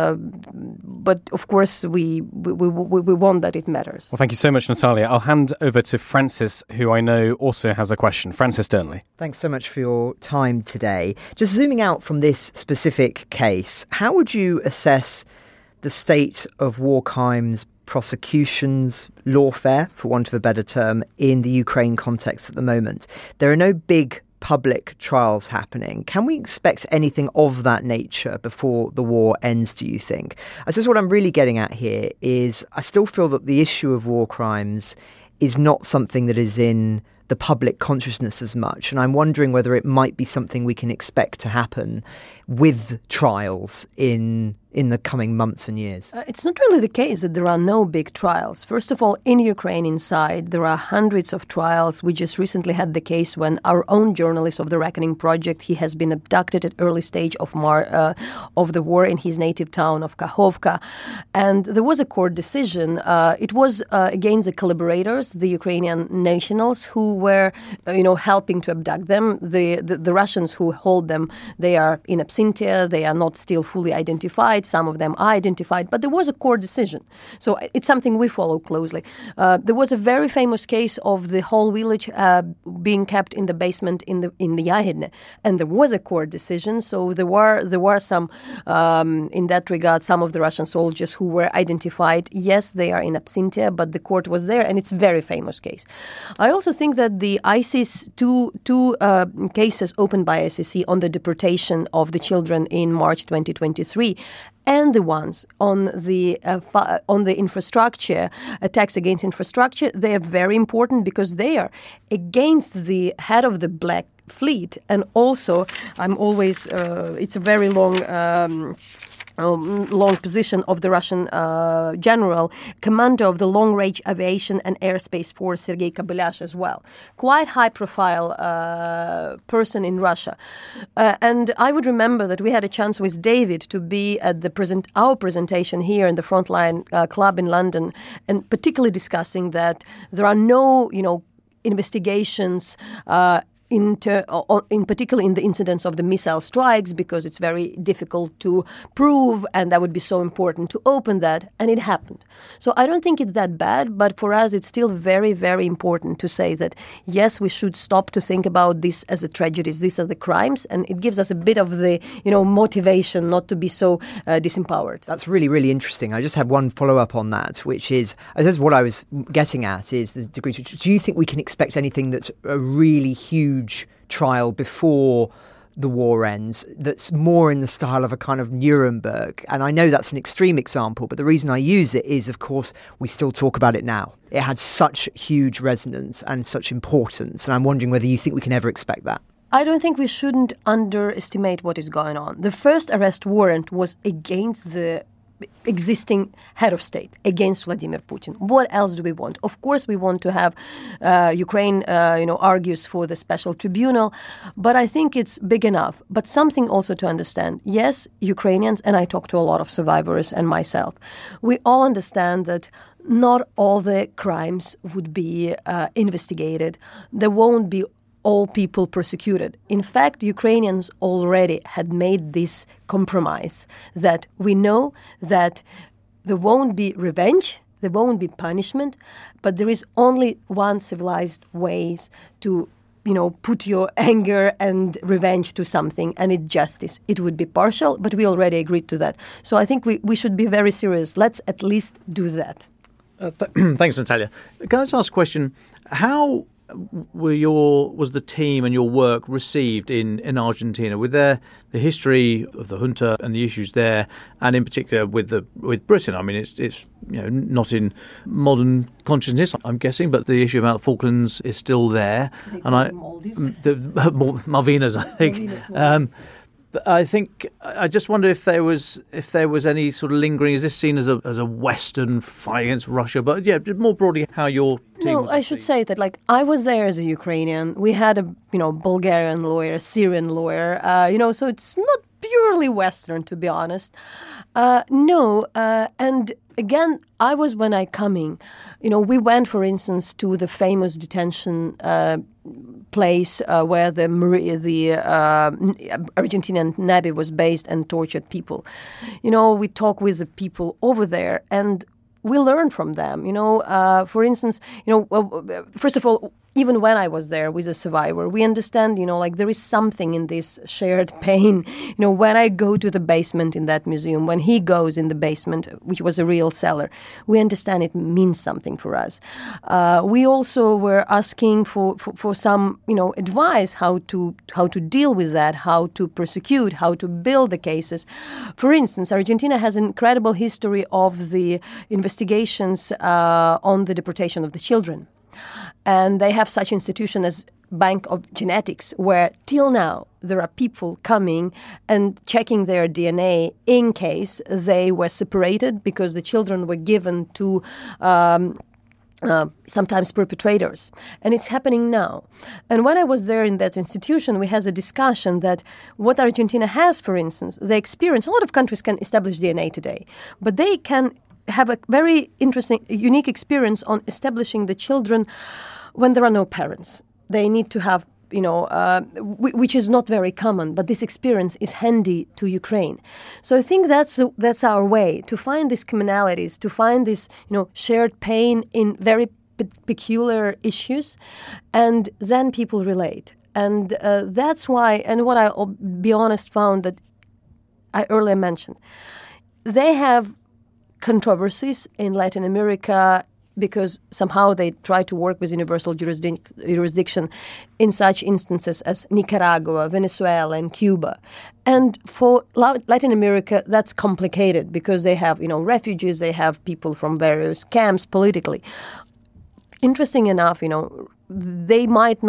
of course we want that it matters. Well, thank you so much, Natalia. I'll hand over to Francis, who I know also has a question. Francis Dearnley. Thanks so much for your time today. Just zooming out from this specific case, how would you assess the state of war crimes prosecutions, lawfare, for want of a better term, in the Ukraine context at the moment? There are no big public trials happening. Can we expect anything of that nature before the war ends, do you think? I suppose what I'm really getting at here is I still feel that the issue of war crimes is not something that is in the public consciousness as much. And I'm wondering whether it might be something we can expect to happen with trials in the coming months and years. It's not really the case that there are no big trials. First of all, in Ukraine inside, there are hundreds of trials. We just recently had the case when our own journalist of the Reckoning Project, he has been abducted at early stage of the war in his native town of Kakhovka. And there was a court decision. It was against the collaborators, the Ukrainian nationals who were, helping to abduct them. The Russians who hold them, they are in absentia. They are not still fully identified. Some of them are identified, but there was a court decision. So it's something we follow closely. There was a very famous case of the whole village being kept in the basement in the Yahidne, and there was a court decision. So there were some, in that regard, some of the Russian soldiers who were identified. Yes, they are in absentia, but the court was there, and it's a very famous case. I also think that the ISIS, two cases opened by ICC on the deportation of the children in March 2023, and the ones on the infrastructure, attacks against infrastructure, they are very important because they are against the head of the Black Fleet. And also, I'm always, it's a very long long position of the Russian general, commander of the long-range aviation and airspace force, Sergei Kobylyash, as well. Quite high-profile person in Russia. And I would remember that we had a chance with David to be at our presentation here in the Frontline Club in London, and particularly discussing that there are no, investigations in particular in the incidents of the missile strikes, because it's very difficult to prove, and that would be so important to open that, and it happened. So I don't think it's that bad, but for us it's still very, very important to say that, yes, we should stop to think about this as a tragedies, these are the crimes, and it gives us a bit of the, motivation not to be so disempowered. That's really, really interesting. I just had one follow-up on that, which is, this is what I was getting at, is the degree to which, do you think we can expect anything that's a really huge trial before the war ends that's more in the style of a kind of Nuremberg? And I know that's an extreme example, but the reason I use it is, of course, we still talk about it now. It had such huge resonance and such importance, and I'm wondering whether you think we can ever expect that. I don't think we shouldn't underestimate what is going on. The first arrest warrant was against the existing head of state, against Vladimir Putin. What else do we want? Of course, we want to have Ukraine, argues for the special tribunal, but I think it's big enough. But something also to understand. Yes, Ukrainians, and I talk to a lot of survivors and myself, we all understand that not all the crimes would be investigated. There won't be all people persecuted. In fact, Ukrainians already had made this compromise that we know that there won't be revenge, there won't be punishment, but there is only one civilized ways to, put your anger and revenge to something, and it's justice. It would be partial, but we already agreed to that. So I think we should be very serious. Let's at least do that. Thanks, Natalia. Can I just ask a question? How was the team and your work received in Argentina, with the history of the junta and the issues there, and in particular with Britain? I mean, it's not in modern consciousness, I'm guessing, but the issue about the Falklands is still there, Malvinas, I think. I just wonder if there was any sort of lingering. Is this seen as a Western fight against Russia? But yeah, more broadly, how your team. No, I should say that I was there as a Ukrainian. We had a Bulgarian lawyer, Syrian lawyer. So it's not purely Western, to be honest. And again, I was when I coming. We went, for instance, to the famous detention place where the Argentinian Navy was based and tortured people. We talk with the people over there, and we learn from them. For instance, first of all, even when I was there with a survivor, we understand, there is something in this shared pain. When I go to the basement in that museum, when he goes in the basement, which was a real cellar, we understand it means something for us. We also were asking for some, advice how to deal with that, how to prosecute, how to build the cases. For instance, Argentina has an incredible history of the investigations on the deportation of the children. And they have such institution as Bank of Genetics, where till now there are people coming and checking their DNA in case they were separated, because the children were given to sometimes perpetrators. And it's happening now. And when I was there in that institution, we had a discussion that what Argentina has, for instance, the experience, a lot of countries can establish DNA today, but they can have a very interesting, unique experience on establishing the children when there are no parents. They need to have, which is not very common, but this experience is handy to Ukraine. So I think that's our way to find these commonalities, to find this, shared pain in very peculiar issues, and then people relate. And that's why, and what I'll be honest found that I earlier mentioned, they have controversies in Latin America because somehow they try to work with universal jurisdiction in such instances as Nicaragua, Venezuela, and Cuba. And for Latin America, that's complicated because they have, refugees, they have people from various camps politically. Interesting enough, they might not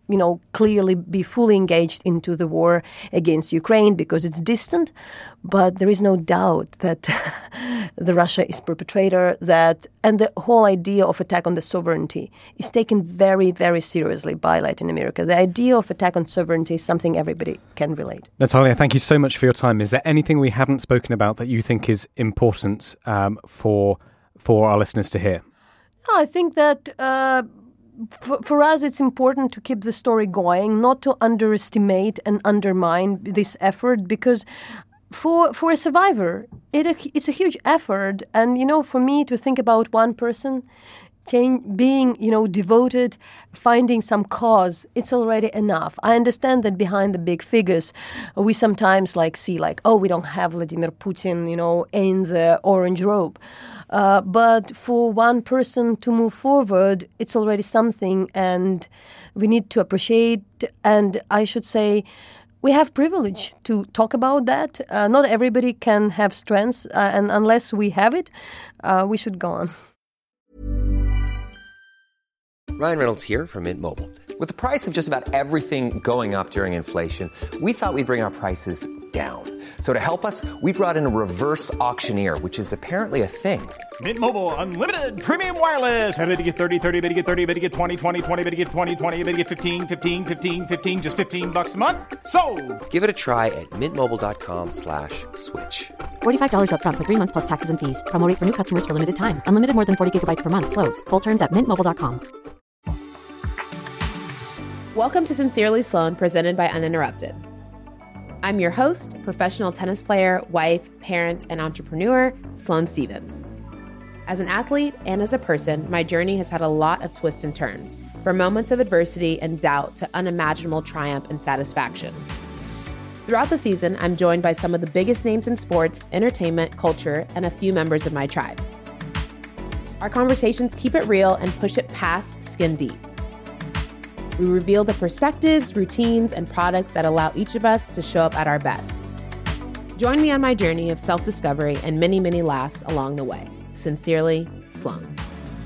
clearly be fully engaged into the war against Ukraine because it's distant. But there is no doubt that the Russia is perpetrator, and the whole idea of attack on the sovereignty is taken very, very seriously by Latin America. The idea of attack on sovereignty is something everybody can relate. Natalia, thank you so much for your time. Is there anything we haven't spoken about that you think is important for our listeners to hear? I think that for us, it's important to keep the story going, not to underestimate and undermine this effort, because for a survivor, it's a huge effort. And, for me to think about one person being, devoted, finding some cause, it's already enough. I understand that behind the big figures, we sometimes see we don't have Vladimir Putin, in the orange robe. But for one person to move forward, it's already something, and we need to appreciate. And I should say, we have privilege to talk about that. Not everybody can have strengths, and unless we have it, we should go on. Ryan Reynolds here from Mint Mobile. With the price of just about everything going up during inflation, we thought we'd bring our prices down. So to help us, we brought in a reverse auctioneer, which is apparently a thing. Mint Mobile Unlimited Premium Wireless. How to get 30, 30, bit to get 30, bit to get 20, 20, 20, bit to get 20, 20, bit to get 15, 15, 15, 15, just $15 a month? Sold! Give it a try at mintmobile.com/switch. $45 up front for 3 months plus taxes and fees. Promo rate for new customers for limited time. Unlimited more than 40 gigabytes per month. Slows full terms at mintmobile.com. Welcome to Sincerely Sloan, presented by Uninterrupted. I'm your host, professional tennis player, wife, parent, and entrepreneur, Sloane Stephens. As an athlete and as a person, my journey has had a lot of twists and turns, from moments of adversity and doubt to unimaginable triumph and satisfaction. Throughout the season, I'm joined by some of the biggest names in sports, entertainment, culture, and a few members of my tribe. Our conversations keep it real and push it past skin deep. We reveal the perspectives, routines, and products that allow each of us to show up at our best. Join me on my journey of self-discovery and many, many laughs along the way. Sincerely, Sloane.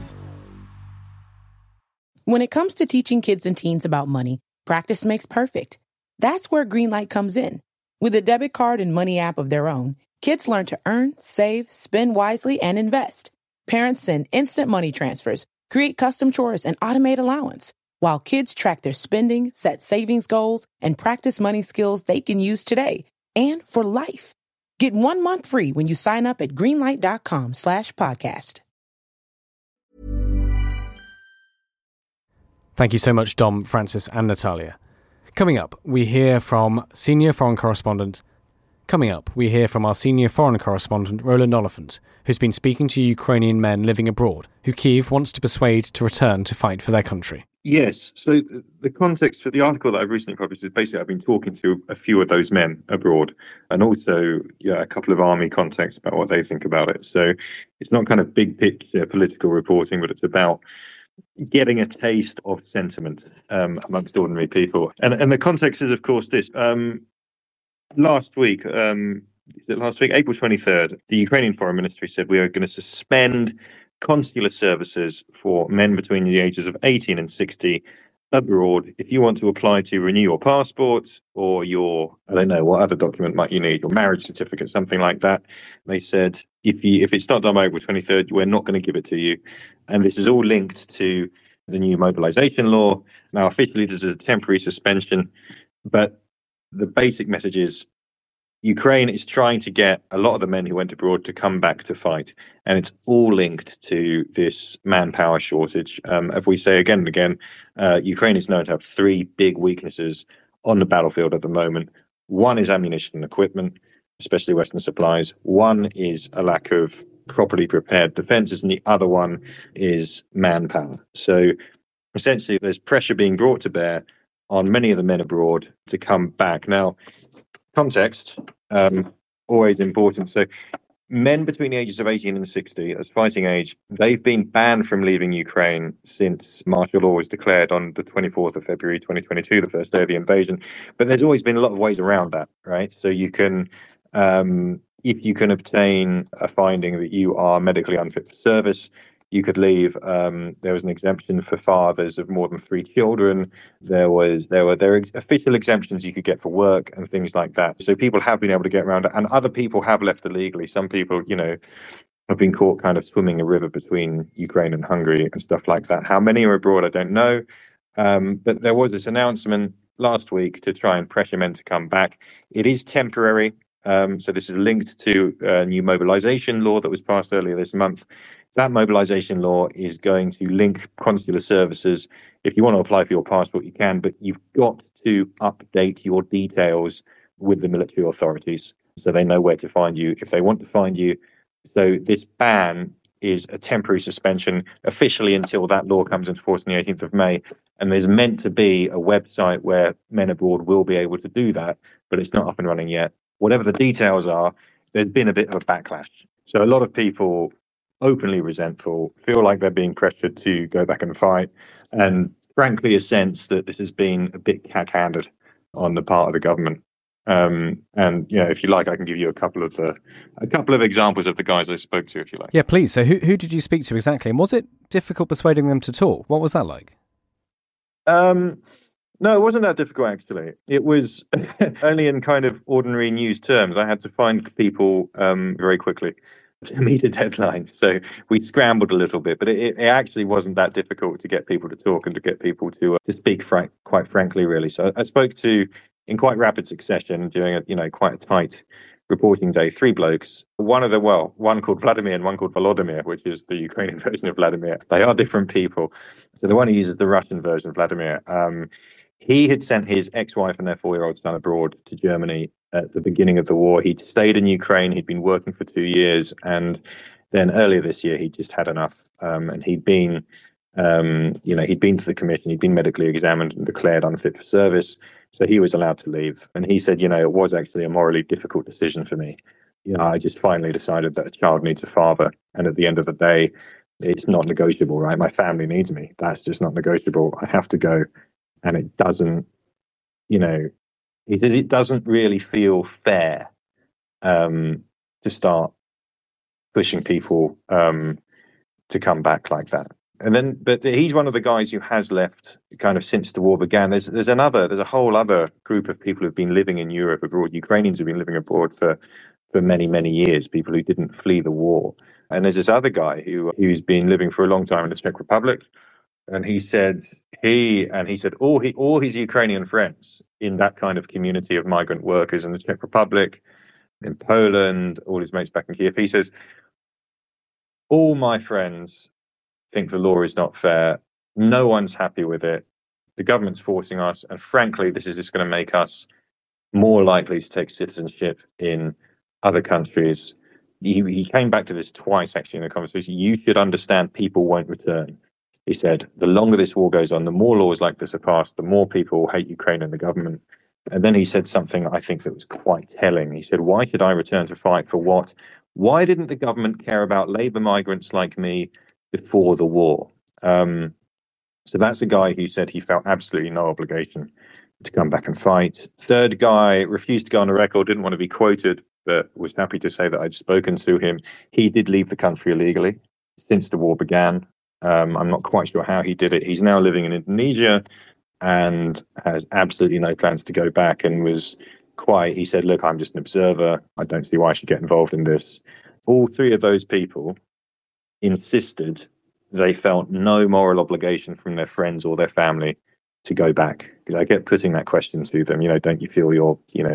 When it comes to teaching kids and teens about money, practice makes perfect. That's where Greenlight comes in. With a debit card and money app of their own, kids learn to earn, save, spend wisely, and invest. Parents send instant money transfers, create custom chores, and automate allowance, while kids track their spending, set savings goals, and practice money skills they can use today and for life. Get 1 month free when you sign up at greenlight.com/podcast. Thank you so much, Dom, Francis, and Natalia. Coming up, we hear from our senior foreign correspondent, Roland Oliphant, who's been speaking to Ukrainian men living abroad, who Kyiv wants to persuade to return to fight for their country. Yes. So the context for the article that I've recently published is basically I've been talking to a few of those men abroad, and also a couple of army contacts about what they think about it. So it's not kind of big picture political reporting, but it's about getting a taste of sentiment amongst ordinary people. And the context is, of course, this. Last week, April 23rd, the Ukrainian Foreign Ministry said we are going to suspend consular services for men between the ages of 18 and 60 abroad. If you want to apply to renew your passport or your, I don't know, what other document might you need, your marriage certificate, something like that, they said, if it's not done by April 23rd, we're not going to give it to you. And this is all linked to the new mobilization law. Now, officially, this is a temporary suspension, but the basic message is Ukraine is trying to get a lot of the men who went abroad to come back to fight. And it's all linked to this manpower shortage. As we say again and again, Ukraine is known to have three big weaknesses on the battlefield at the moment. One is ammunition and equipment, especially Western supplies. One is a lack of properly prepared defenses, and the other one is manpower. So essentially, there's pressure being brought to bear on many of the men abroad to come back. Now, context, always important. So men between the ages of 18 and 60 as fighting age, they've been banned from leaving Ukraine since martial law was declared on the 24th of February 2022, the first day of the invasion. But there's always been a lot of ways around that, right? So you can, if you can obtain a finding that you are medically unfit for service, you could leave. There was an exemption for fathers of more than 3 children. There were official exemptions you could get for work and things like that. So people have been able to get around it, and other people have left illegally. Some people, have been caught kind of swimming a river between Ukraine and Hungary and stuff like that. How many are abroad, I don't know. But there was this announcement last week to try and pressure men to come back. It is temporary. So this is linked to a new mobilization law that was passed earlier this month. That mobilization law is going to link consular services. If you want to apply for your passport, you can, but you've got to update your details with the military authorities so they know where to find you if they want to find you. So this ban is a temporary suspension officially until that law comes into force on the 18th of May. And there's meant to be a website where men abroad will be able to do that, but it's not up and running yet. Whatever the details are, there's been a bit of a backlash. So a lot of people openly resentful, feel like they're being pressured to go back and fight, and frankly a sense that this has been a bit cack-handed on the part of the government. And if you like, I can give you a couple of examples of the guys I spoke to, if you like. Yeah, please. So who did you speak to exactly? And was it difficult persuading them to talk? What was that like? No, it wasn't that difficult, actually. It was only in kind of ordinary news terms. I had to find people very quickly to meet a deadline. So we scrambled a little bit, but it actually wasn't that difficult to get people to talk and to get people to speak quite frankly, really. So I spoke to, in quite rapid succession, during quite a tight reporting day, 3 blokes. One called Vladimir and one called Volodymyr, which is the Ukrainian version of Vladimir. They are different people. So the one who uses the Russian version, Vladimir, he had sent his ex-wife and their 4-year-old son abroad to Germany at the beginning of the war. He'd stayed in Ukraine. He'd been working for 2 years. And then earlier this year, he'd just had enough. And he'd been to the commission. He'd been medically examined and declared unfit for service. So he was allowed to leave. And he said, it was actually a morally difficult decision for me. I just finally decided that a child needs a father. And at the end of the day, it's not negotiable, right? My family needs me. That's just not negotiable. I have to go. And it doesn't, it doesn't really feel fair to start pushing people to come back like that. But he's one of the guys who has left kind of since the war began. There's a whole other group of people who've been living in Europe abroad. Ukrainians who've been living abroad for many, many years, people who didn't flee the war. And there's this other guy who's been living for a long time in the Czech Republic. And he said all his Ukrainian friends in that kind of community of migrant workers in the Czech Republic, in Poland, all his mates back in Kiev, he says, all my friends think the law is not fair. No one's happy with it. The government's forcing us. And frankly, this is just going to make us more likely to take citizenship in other countries. He came back to this twice, actually, in the conversation. You should understand people won't return. He said, the longer this war goes on, the more laws like this are passed, the more people hate Ukraine and the government. And then he said something I think that was quite telling. He said, why should I return to fight for what? Why didn't the government care about labor migrants like me before the war? So that's a guy who said he felt absolutely no obligation to come back and fight. Third guy refused to go on the record, didn't want to be quoted, but was happy to say that I'd spoken to him. He did leave the country illegally since the war began. I'm not quite sure how he did it. He's now living in Indonesia and has absolutely no plans to go back, and he said, look, I'm just an observer. I don't see why I should get involved in this. All 3 of those people insisted they felt no moral obligation from their friends or their family to go back. Because I kept putting that question to them, don't you feel you're,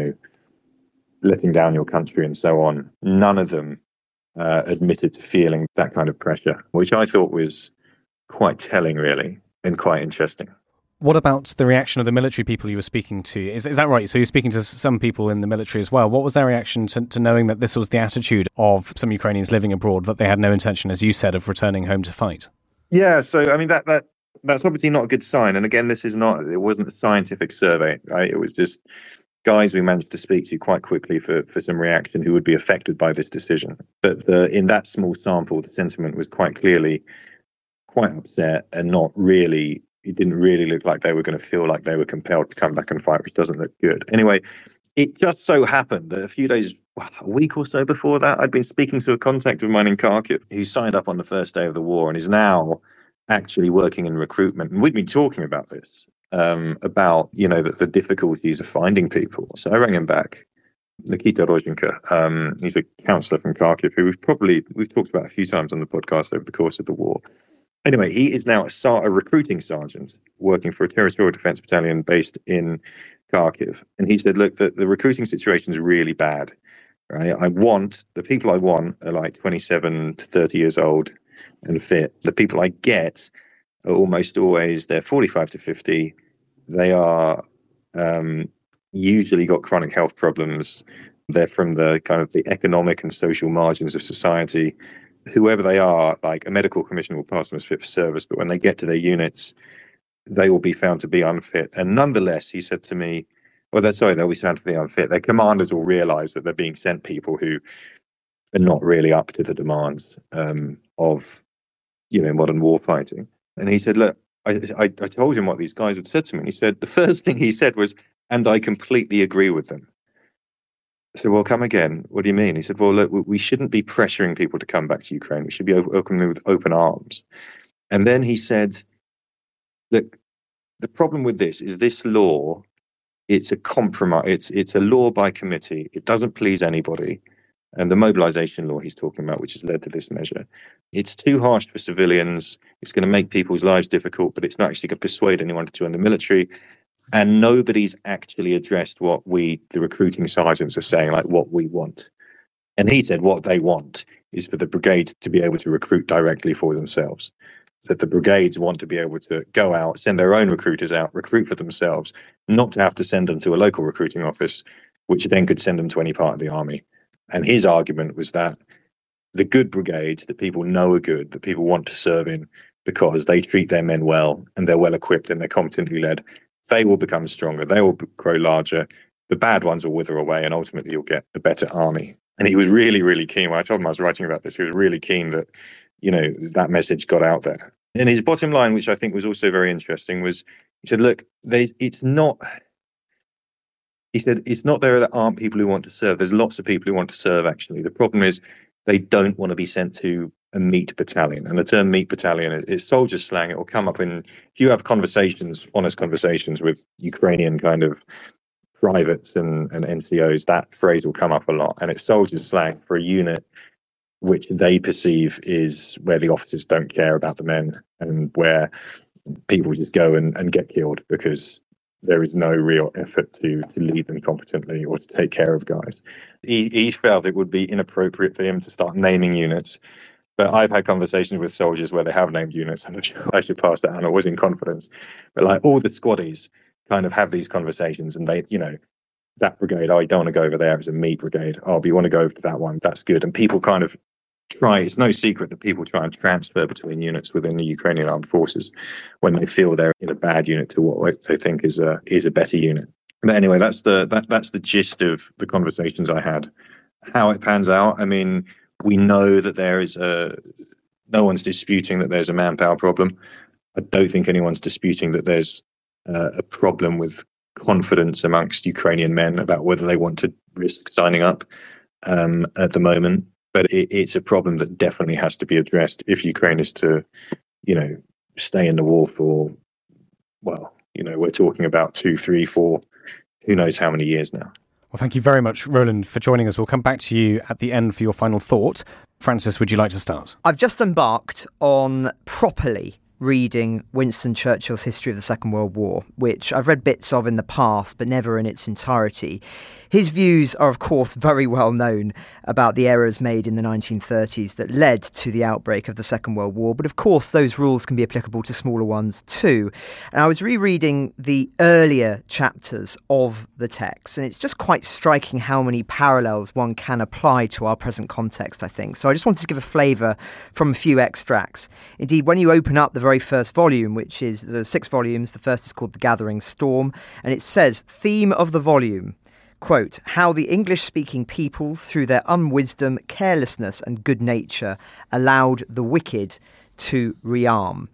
letting down your country and so on. None of them admitted to feeling that kind of pressure, which I thought was quite telling, really, and quite interesting. What about the reaction of the military people you were speaking to? Is that right? So you're speaking to some people in the military as well. What was their reaction to knowing that this was the attitude of some Ukrainians living abroad, that they had no intention, as you said, of returning home to fight? Yeah, so I mean that's obviously not a good sign. And again, it wasn't a scientific survey, right? It was just guys we managed to speak to quite quickly for some reaction who would be affected by this decision. But in that small sample, the sentiment was quite clearly quite upset and it didn't really look like they were going to feel like they were compelled to come back and fight, which doesn't look good. Anyway, it just so happened that a few days a week or so before that, I'd been speaking to a contact of mine in Kharkiv who signed up on the first day of the war and is now actually working in recruitment. And we'd been talking about this, about, the difficulties of finding people. So I rang him back, Nikita Rozhenko. He's a counsellor from Kharkiv who we've talked about a few times on the podcast over the course of the war. Anyway, he is now a recruiting sergeant working for a territorial defence battalion based in Kharkiv. And he said, look, the recruiting situation is really bad. Right? The people I want are like 27 to 30 years old and fit. The people I get are almost always, they're 45 to 50. They are usually got chronic health problems. They're from the kind of the economic and social margins of society. Whoever they are, like a medical commission will pass them as fit for service, but when they get to their units, they will be found to be unfit. And nonetheless, he said to me, they'll be found to be unfit. Their commanders will realise that they're being sent people who are not really up to the demands of, modern war fighting. And he said, look, I told him what these guys had said to me. And he said, the first thing he said was, and I completely agree with them. I said, well, come again. What do you mean? He said, well, look, we shouldn't be pressuring people to come back to Ukraine. We should be welcoming them with open arms. And then he said, look, the problem with this is this law, it's a compromise. It's a law by committee. It doesn't please anybody. And the mobilization law he's talking about, which has led to this measure, it's too harsh for civilians. It's going to make people's lives difficult, but it's not actually going to persuade anyone to join the military. And nobody's actually addressed what the recruiting sergeants are saying, like what we want. And he said what they want is for the brigade to be able to recruit directly for themselves. That the brigades want to be able to go out, send their own recruiters out, recruit for themselves, not to have to send them to a local recruiting office, which then could send them to any part of the army. And his argument was that the good brigades that people know are good, that people want to serve in because they treat their men well and they're well equipped and they're competently led, they will become stronger, they will grow larger, the bad ones will wither away, and ultimately you'll get a better army. And he was really, really keen. When I told him I was writing about this, he was really keen that, that message got out there. And his bottom line, which I think was also very interesting, was he said, look, it's not there that aren't people who want to serve. There's lots of people who want to serve, actually. The problem is they don't want to be sent to a meat battalion. And the term meat battalion is soldier slang. It will come up if you have honest conversations with Ukrainian kind of privates and NCOs, that phrase will come up a lot. And it's soldier slang for a unit which they perceive is where the officers don't care about the men and where people just go and get killed because there is no real effort to lead them competently or to take care of guys. He felt it would be inappropriate for him to start naming units. But I've had conversations with soldiers where they have named units, and I should pass that on. I was in confidence. But like all the squaddies kind of have these conversations, and they, that brigade, oh, you don't want to go over there, it's a meat brigade. Oh, but you want to go over to that one, that's good. And people kind of try, it's no secret that people try and transfer between units within the Ukrainian armed forces when they feel they're in a bad unit to what they think is a better unit. But anyway, that's the gist of the conversations I had. How it pans out, I mean, we know that there is no one's disputing that there's a manpower problem. I don't think anyone's disputing that there's a problem with confidence amongst Ukrainian men about whether they want to risk signing up at the moment. But it's a problem that definitely has to be addressed if Ukraine is to, stay in the war for, we're talking about 2, 3, 4, who knows how many years now. Well, thank you very much, Roland, for joining us. We'll come back to you at the end for your final thought. Francis, would you like to start? I've just embarked on properly reading Winston Churchill's History of the Second World War, which I've read bits of in the past, but never in its entirety. His views are, of course, very well known about the errors made in the 1930s that led to the outbreak of the Second World War. But of course, those rules can be applicable to smaller ones too. And I was rereading the earlier chapters of the text, and it's just quite striking how many parallels one can apply to our present context, I think. So I just wanted to give a flavour from a few extracts. Indeed, when you open up the very first volume, which is there are 6 volumes, the first is called The Gathering Storm, and it says, theme of the volume, quote, how the English-speaking peoples, through their unwisdom, carelessness and good nature, allowed the wicked to rearm.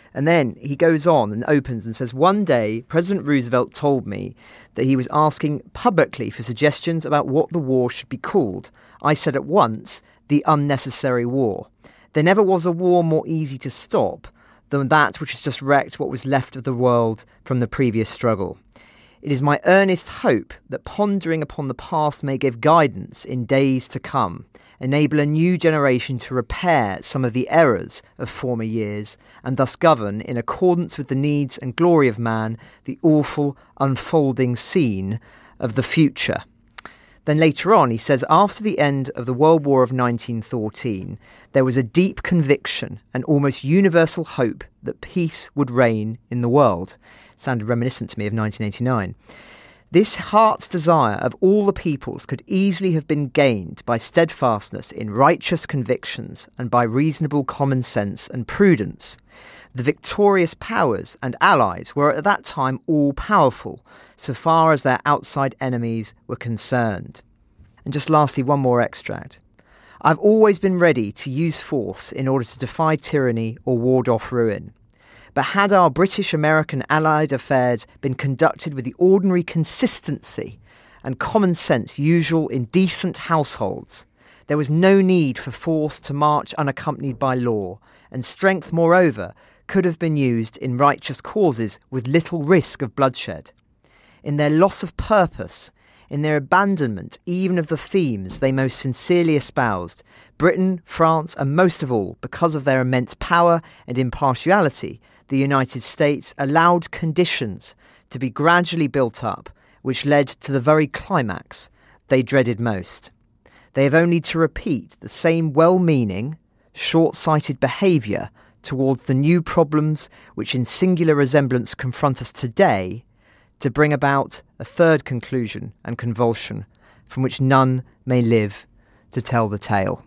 And then he goes on and opens and says, one day, President Roosevelt told me that he was asking publicly for suggestions about what the war should be called. I said at once, the unnecessary war. There never was a war more easy to stop than that which has just wrecked what was left of the world from the previous struggle. It is my earnest hope that pondering upon the past may give guidance in days to come, enable a new generation to repair some of the errors of former years, and thus govern, in accordance with the needs and glory of man, the awful unfolding scene of the future. Then later on, he says, after the end of the World War of 1914, there was a deep conviction and almost universal hope that peace would reign in the world. It sounded reminiscent to me of 1989. This heart's desire of all the peoples could easily have been gained by steadfastness in righteous convictions and by reasonable common sense and prudence. The victorious powers and allies were at that time all powerful, so far as their outside enemies were concerned. And just lastly, one more extract. I've always been ready to use force in order to defy tyranny or ward off ruin. But had our British-American Allied affairs been conducted with the ordinary consistency and common sense usual in decent households, there was no need for force to march unaccompanied by law, and strength, moreover, could have been used in righteous causes with little risk of bloodshed. In their loss of purpose, in their abandonment even of the themes they most sincerely espoused, Britain, France, and most of all, because of their immense power and impartiality, the United States allowed conditions to be gradually built up, which led to the very climax they dreaded most. They have only to repeat the same well-meaning, short-sighted behaviour towards the new problems which in singular resemblance confront us today to bring about a third conclusion and convulsion from which none may live to tell the tale.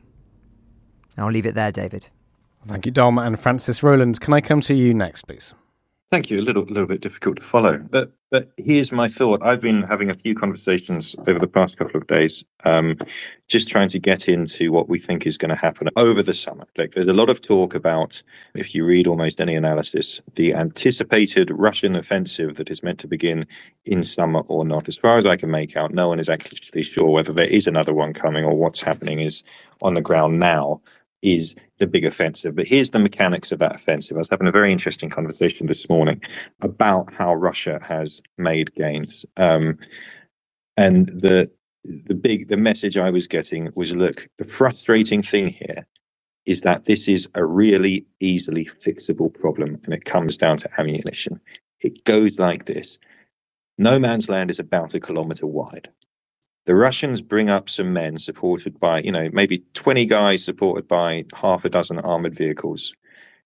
I'll leave it there, David. Thank you, Dom. And Francis Rowland, can I come to you next, please? Thank you. A little bit difficult to follow, but here's my thought. I've been having a few conversations over the past couple of days, just trying to get into what we think is going to happen over the summer. Like, there's a lot of talk about, if you read almost any analysis, the anticipated Russian offensive that is meant to begin in summer or not. As far as I can make out, no one is actually sure whether there is another one coming or what's happening is on the ground now is the big offensive. But here's the mechanics of that offensive. I was having a very interesting conversation this morning about how Russia has made gains. And the message I was getting was, look, the frustrating thing here is that this is a really easily fixable problem, and it comes down to ammunition. It goes like this. No man's land is about 1 kilometer wide. The Russians bring up some men supported by, maybe 20 guys supported by half a dozen armored vehicles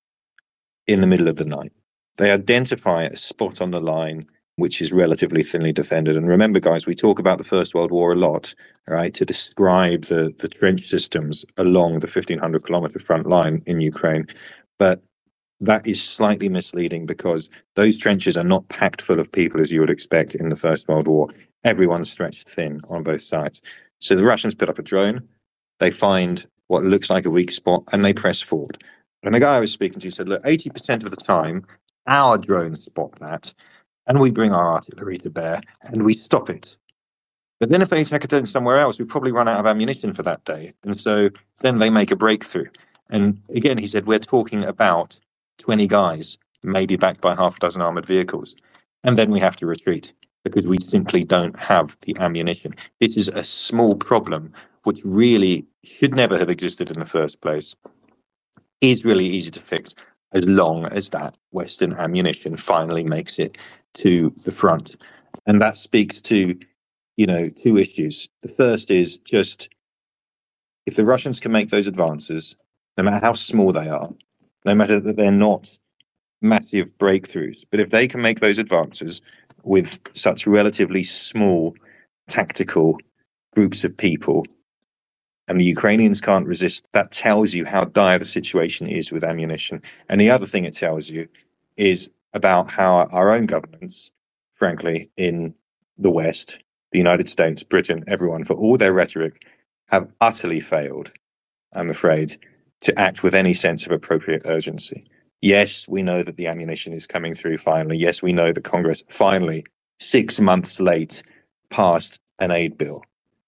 in the middle of the night. They identify a spot on the line which is relatively thinly defended. And remember, guys, we talk about the First World War a lot, right, to describe the trench systems along the 1,500-kilometer front line in Ukraine. But that is slightly misleading because those trenches are not packed full of people as you would expect in the First World War. Everyone's stretched thin on both sides. So the Russians put up a drone, they find what looks like a weak spot, and they press forward. And the guy I was speaking to said, look, 80% of the time, our drones spot that, and we bring our artillery to bear, and we stop it. But then if they attack it somewhere else, we probably run out of ammunition for that day. And so then they make a breakthrough. And again, he said, we're talking about 20 guys, maybe backed by half a dozen armored vehicles. And then we have to retreat because we simply don't have the ammunition. This is a small problem which really should never have existed in the first place. Is really easy to fix as long as that Western ammunition finally makes it to the front. And that speaks to, two issues. The first is just, if the Russians can make those advances, no matter how small they are, no matter that they're not massive breakthroughs, but if they can make those advances with such relatively small tactical groups of people, and the Ukrainians can't resist, that tells you how dire the situation is with ammunition. And the other thing it tells you is about how our own governments, frankly, in the West, the United States, Britain, everyone, for all their rhetoric, have utterly failed, I'm afraid, to act with any sense of appropriate urgency. Yes, we know that the ammunition is coming through finally. Yes, we know that Congress finally, 6 months late, passed an aid bill.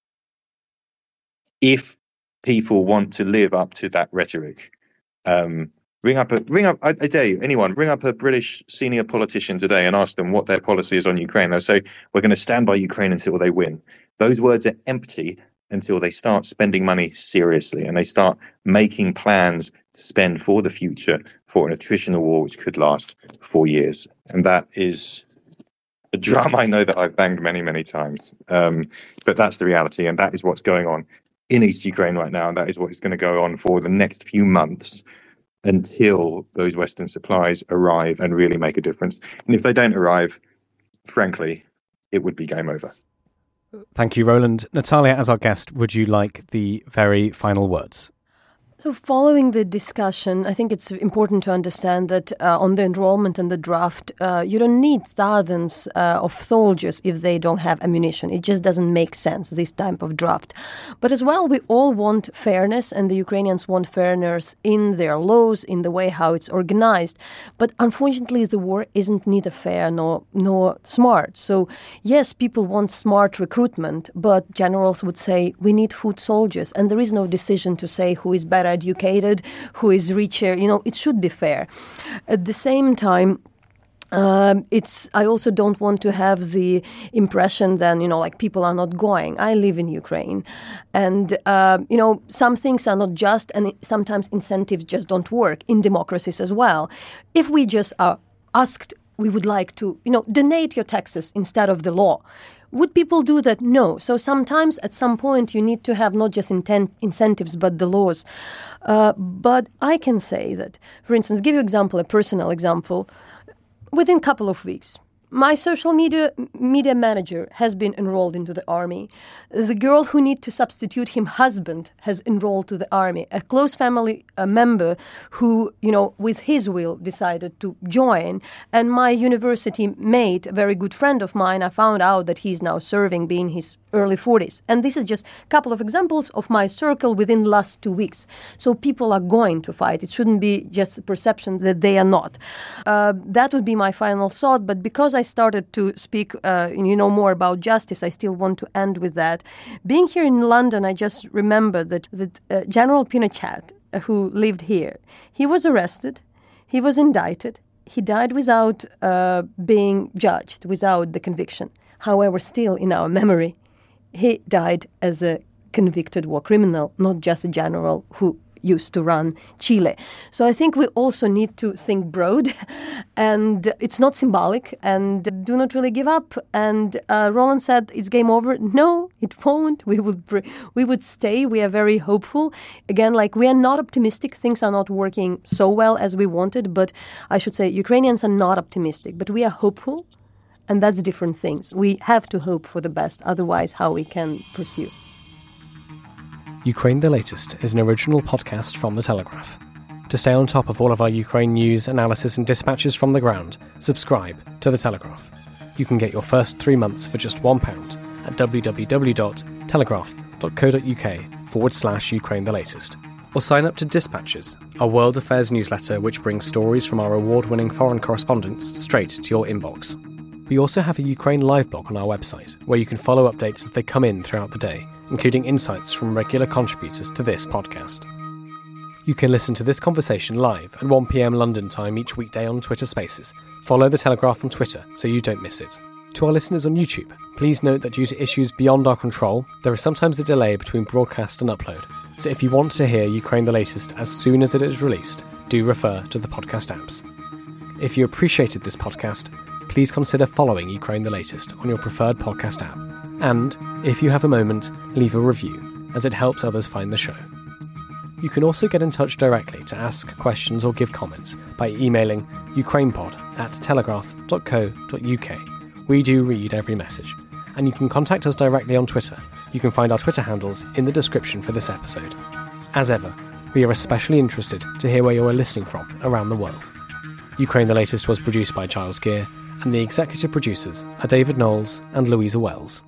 If people want to live up to that rhetoric, ring up, I dare you, anyone, ring up a British senior politician today and ask them what their policy is on Ukraine. They'll say, we're going to stand by Ukraine until they win. Those words are empty until they start spending money seriously and they start making plans to spend for the future for an attritional war which could last 4 years. And that is a drum I know that I've banged many, many times. But that's the reality, and that is what's going on in East Ukraine right now, and that is what is going to go on for the next few months until those Western supplies arrive and really make a difference. And if they don't arrive, frankly, it would be game over. Thank you, Roland. Natalia, as our guest, would you like the very final words? So following the discussion, I think it's important to understand that on the enrollment and the draft, you don't need thousands of soldiers if they don't have ammunition. It just doesn't make sense, this type of draft. But as well, we all want fairness, and the Ukrainians want fairness in their laws, in the way how it's organized. But unfortunately, the war isn't neither fair nor smart. So yes, people want smart recruitment, but generals would say we need foot soldiers, and there is no decision to say who is better educated, who is richer. It should be fair. At the same time, I also don't want to have the impression then, like people are not going. I live in Ukraine and, some things are not just, and sometimes incentives just don't work in democracies as well. If we just are asked, we would like to, donate your taxes instead of the law. Would people do that? No. So sometimes at some point you need to have not just incentives but the laws. But I can say that, for instance, give you a personal example. Within a couple of weeks, my social media manager has been enrolled into the army. The girl who needs to substitute him husband has enrolled to the army. A close family member who, with his will decided to join. And my university mate, a very good friend of mine, I found out that he's now serving, being his early 40s. And this is just a couple of examples of my circle within the last 2 weeks. So people are going to fight. It shouldn't be just a perception that they are not. That would be my final thought. But because I started to speak, more about justice, I still want to end with that. Being here in London, I just remember that General Pinochet, who lived here, he was arrested, he was indicted, he died without being judged, without the conviction. However, still in our memory, he died as a convicted war criminal, not just a general who used to run Chile. So I think we also need to think broad, and it's not symbolic, and do not really give up. And Roland said it's game over. No, it won't. We would stay. We are very hopeful. Again, we are not optimistic. Things are not working so well as we wanted, but I should say Ukrainians are not optimistic, but we are hopeful, and that's different things. We have to hope for the best. Otherwise, how we can pursue? Ukraine the Latest is an original podcast from The Telegraph. To stay on top of all of our Ukraine news, analysis and dispatches from the ground, subscribe to The Telegraph. You can get your first 3 months for just £1 at www.telegraph.co.uk/Ukraine the Latest. Or sign up to Dispatches, our world affairs newsletter which brings stories from our award-winning foreign correspondents straight to your inbox. We also have a Ukraine live blog on our website, where you can follow updates as they come in throughout the day, including insights from regular contributors to this podcast. You can listen to this conversation live at 1 p.m. London time each weekday on Twitter Spaces. Follow The Telegraph on Twitter so you don't miss it. To our listeners on YouTube, please note that due to issues beyond our control, there is sometimes a delay between broadcast and upload. So if you want to hear Ukraine the Latest as soon as it is released, do refer to the podcast apps. If you appreciated this podcast, please consider following Ukraine the Latest on your preferred podcast app. And, if you have a moment, leave a review, as it helps others find the show. You can also get in touch directly to ask questions or give comments by emailing ukrainepod@telegraph.co.uk. We do read every message. And you can contact us directly on Twitter. You can find our Twitter handles in the description for this episode. As ever, we are especially interested to hear where you are listening from around the world. Ukraine the Latest was produced by Giles Gear, and the executive producers are David Knowles and Louisa Wells.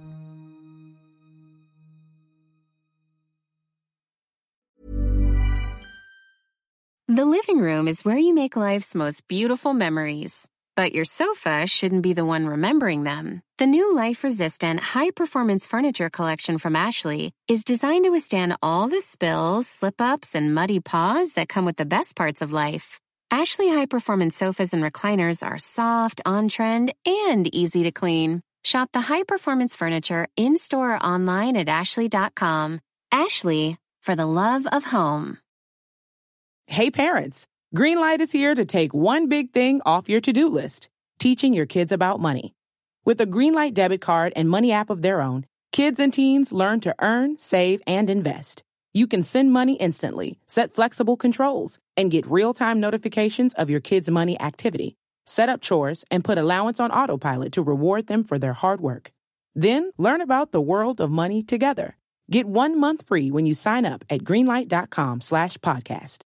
The living room is where you make life's most beautiful memories. But your sofa shouldn't be the one remembering them. The new life-resistant, high-performance furniture collection from Ashley is designed to withstand all the spills, slip-ups, and muddy paws that come with the best parts of life. Ashley high-performance sofas and recliners are soft, on-trend, and easy to clean. Shop the high-performance furniture in-store or online at ashley.com. Ashley, for the love of home. Hey parents, Greenlight is here to take one big thing off your to-do list, teaching your kids about money. With a Greenlight debit card and money app of their own, kids and teens learn to earn, save, and invest. You can send money instantly, set flexible controls, and get real-time notifications of your kids' money activity. Set up chores and put allowance on autopilot to reward them for their hard work. Then learn about the world of money together. Get 1 month free when you sign up at greenlight.com/podcast.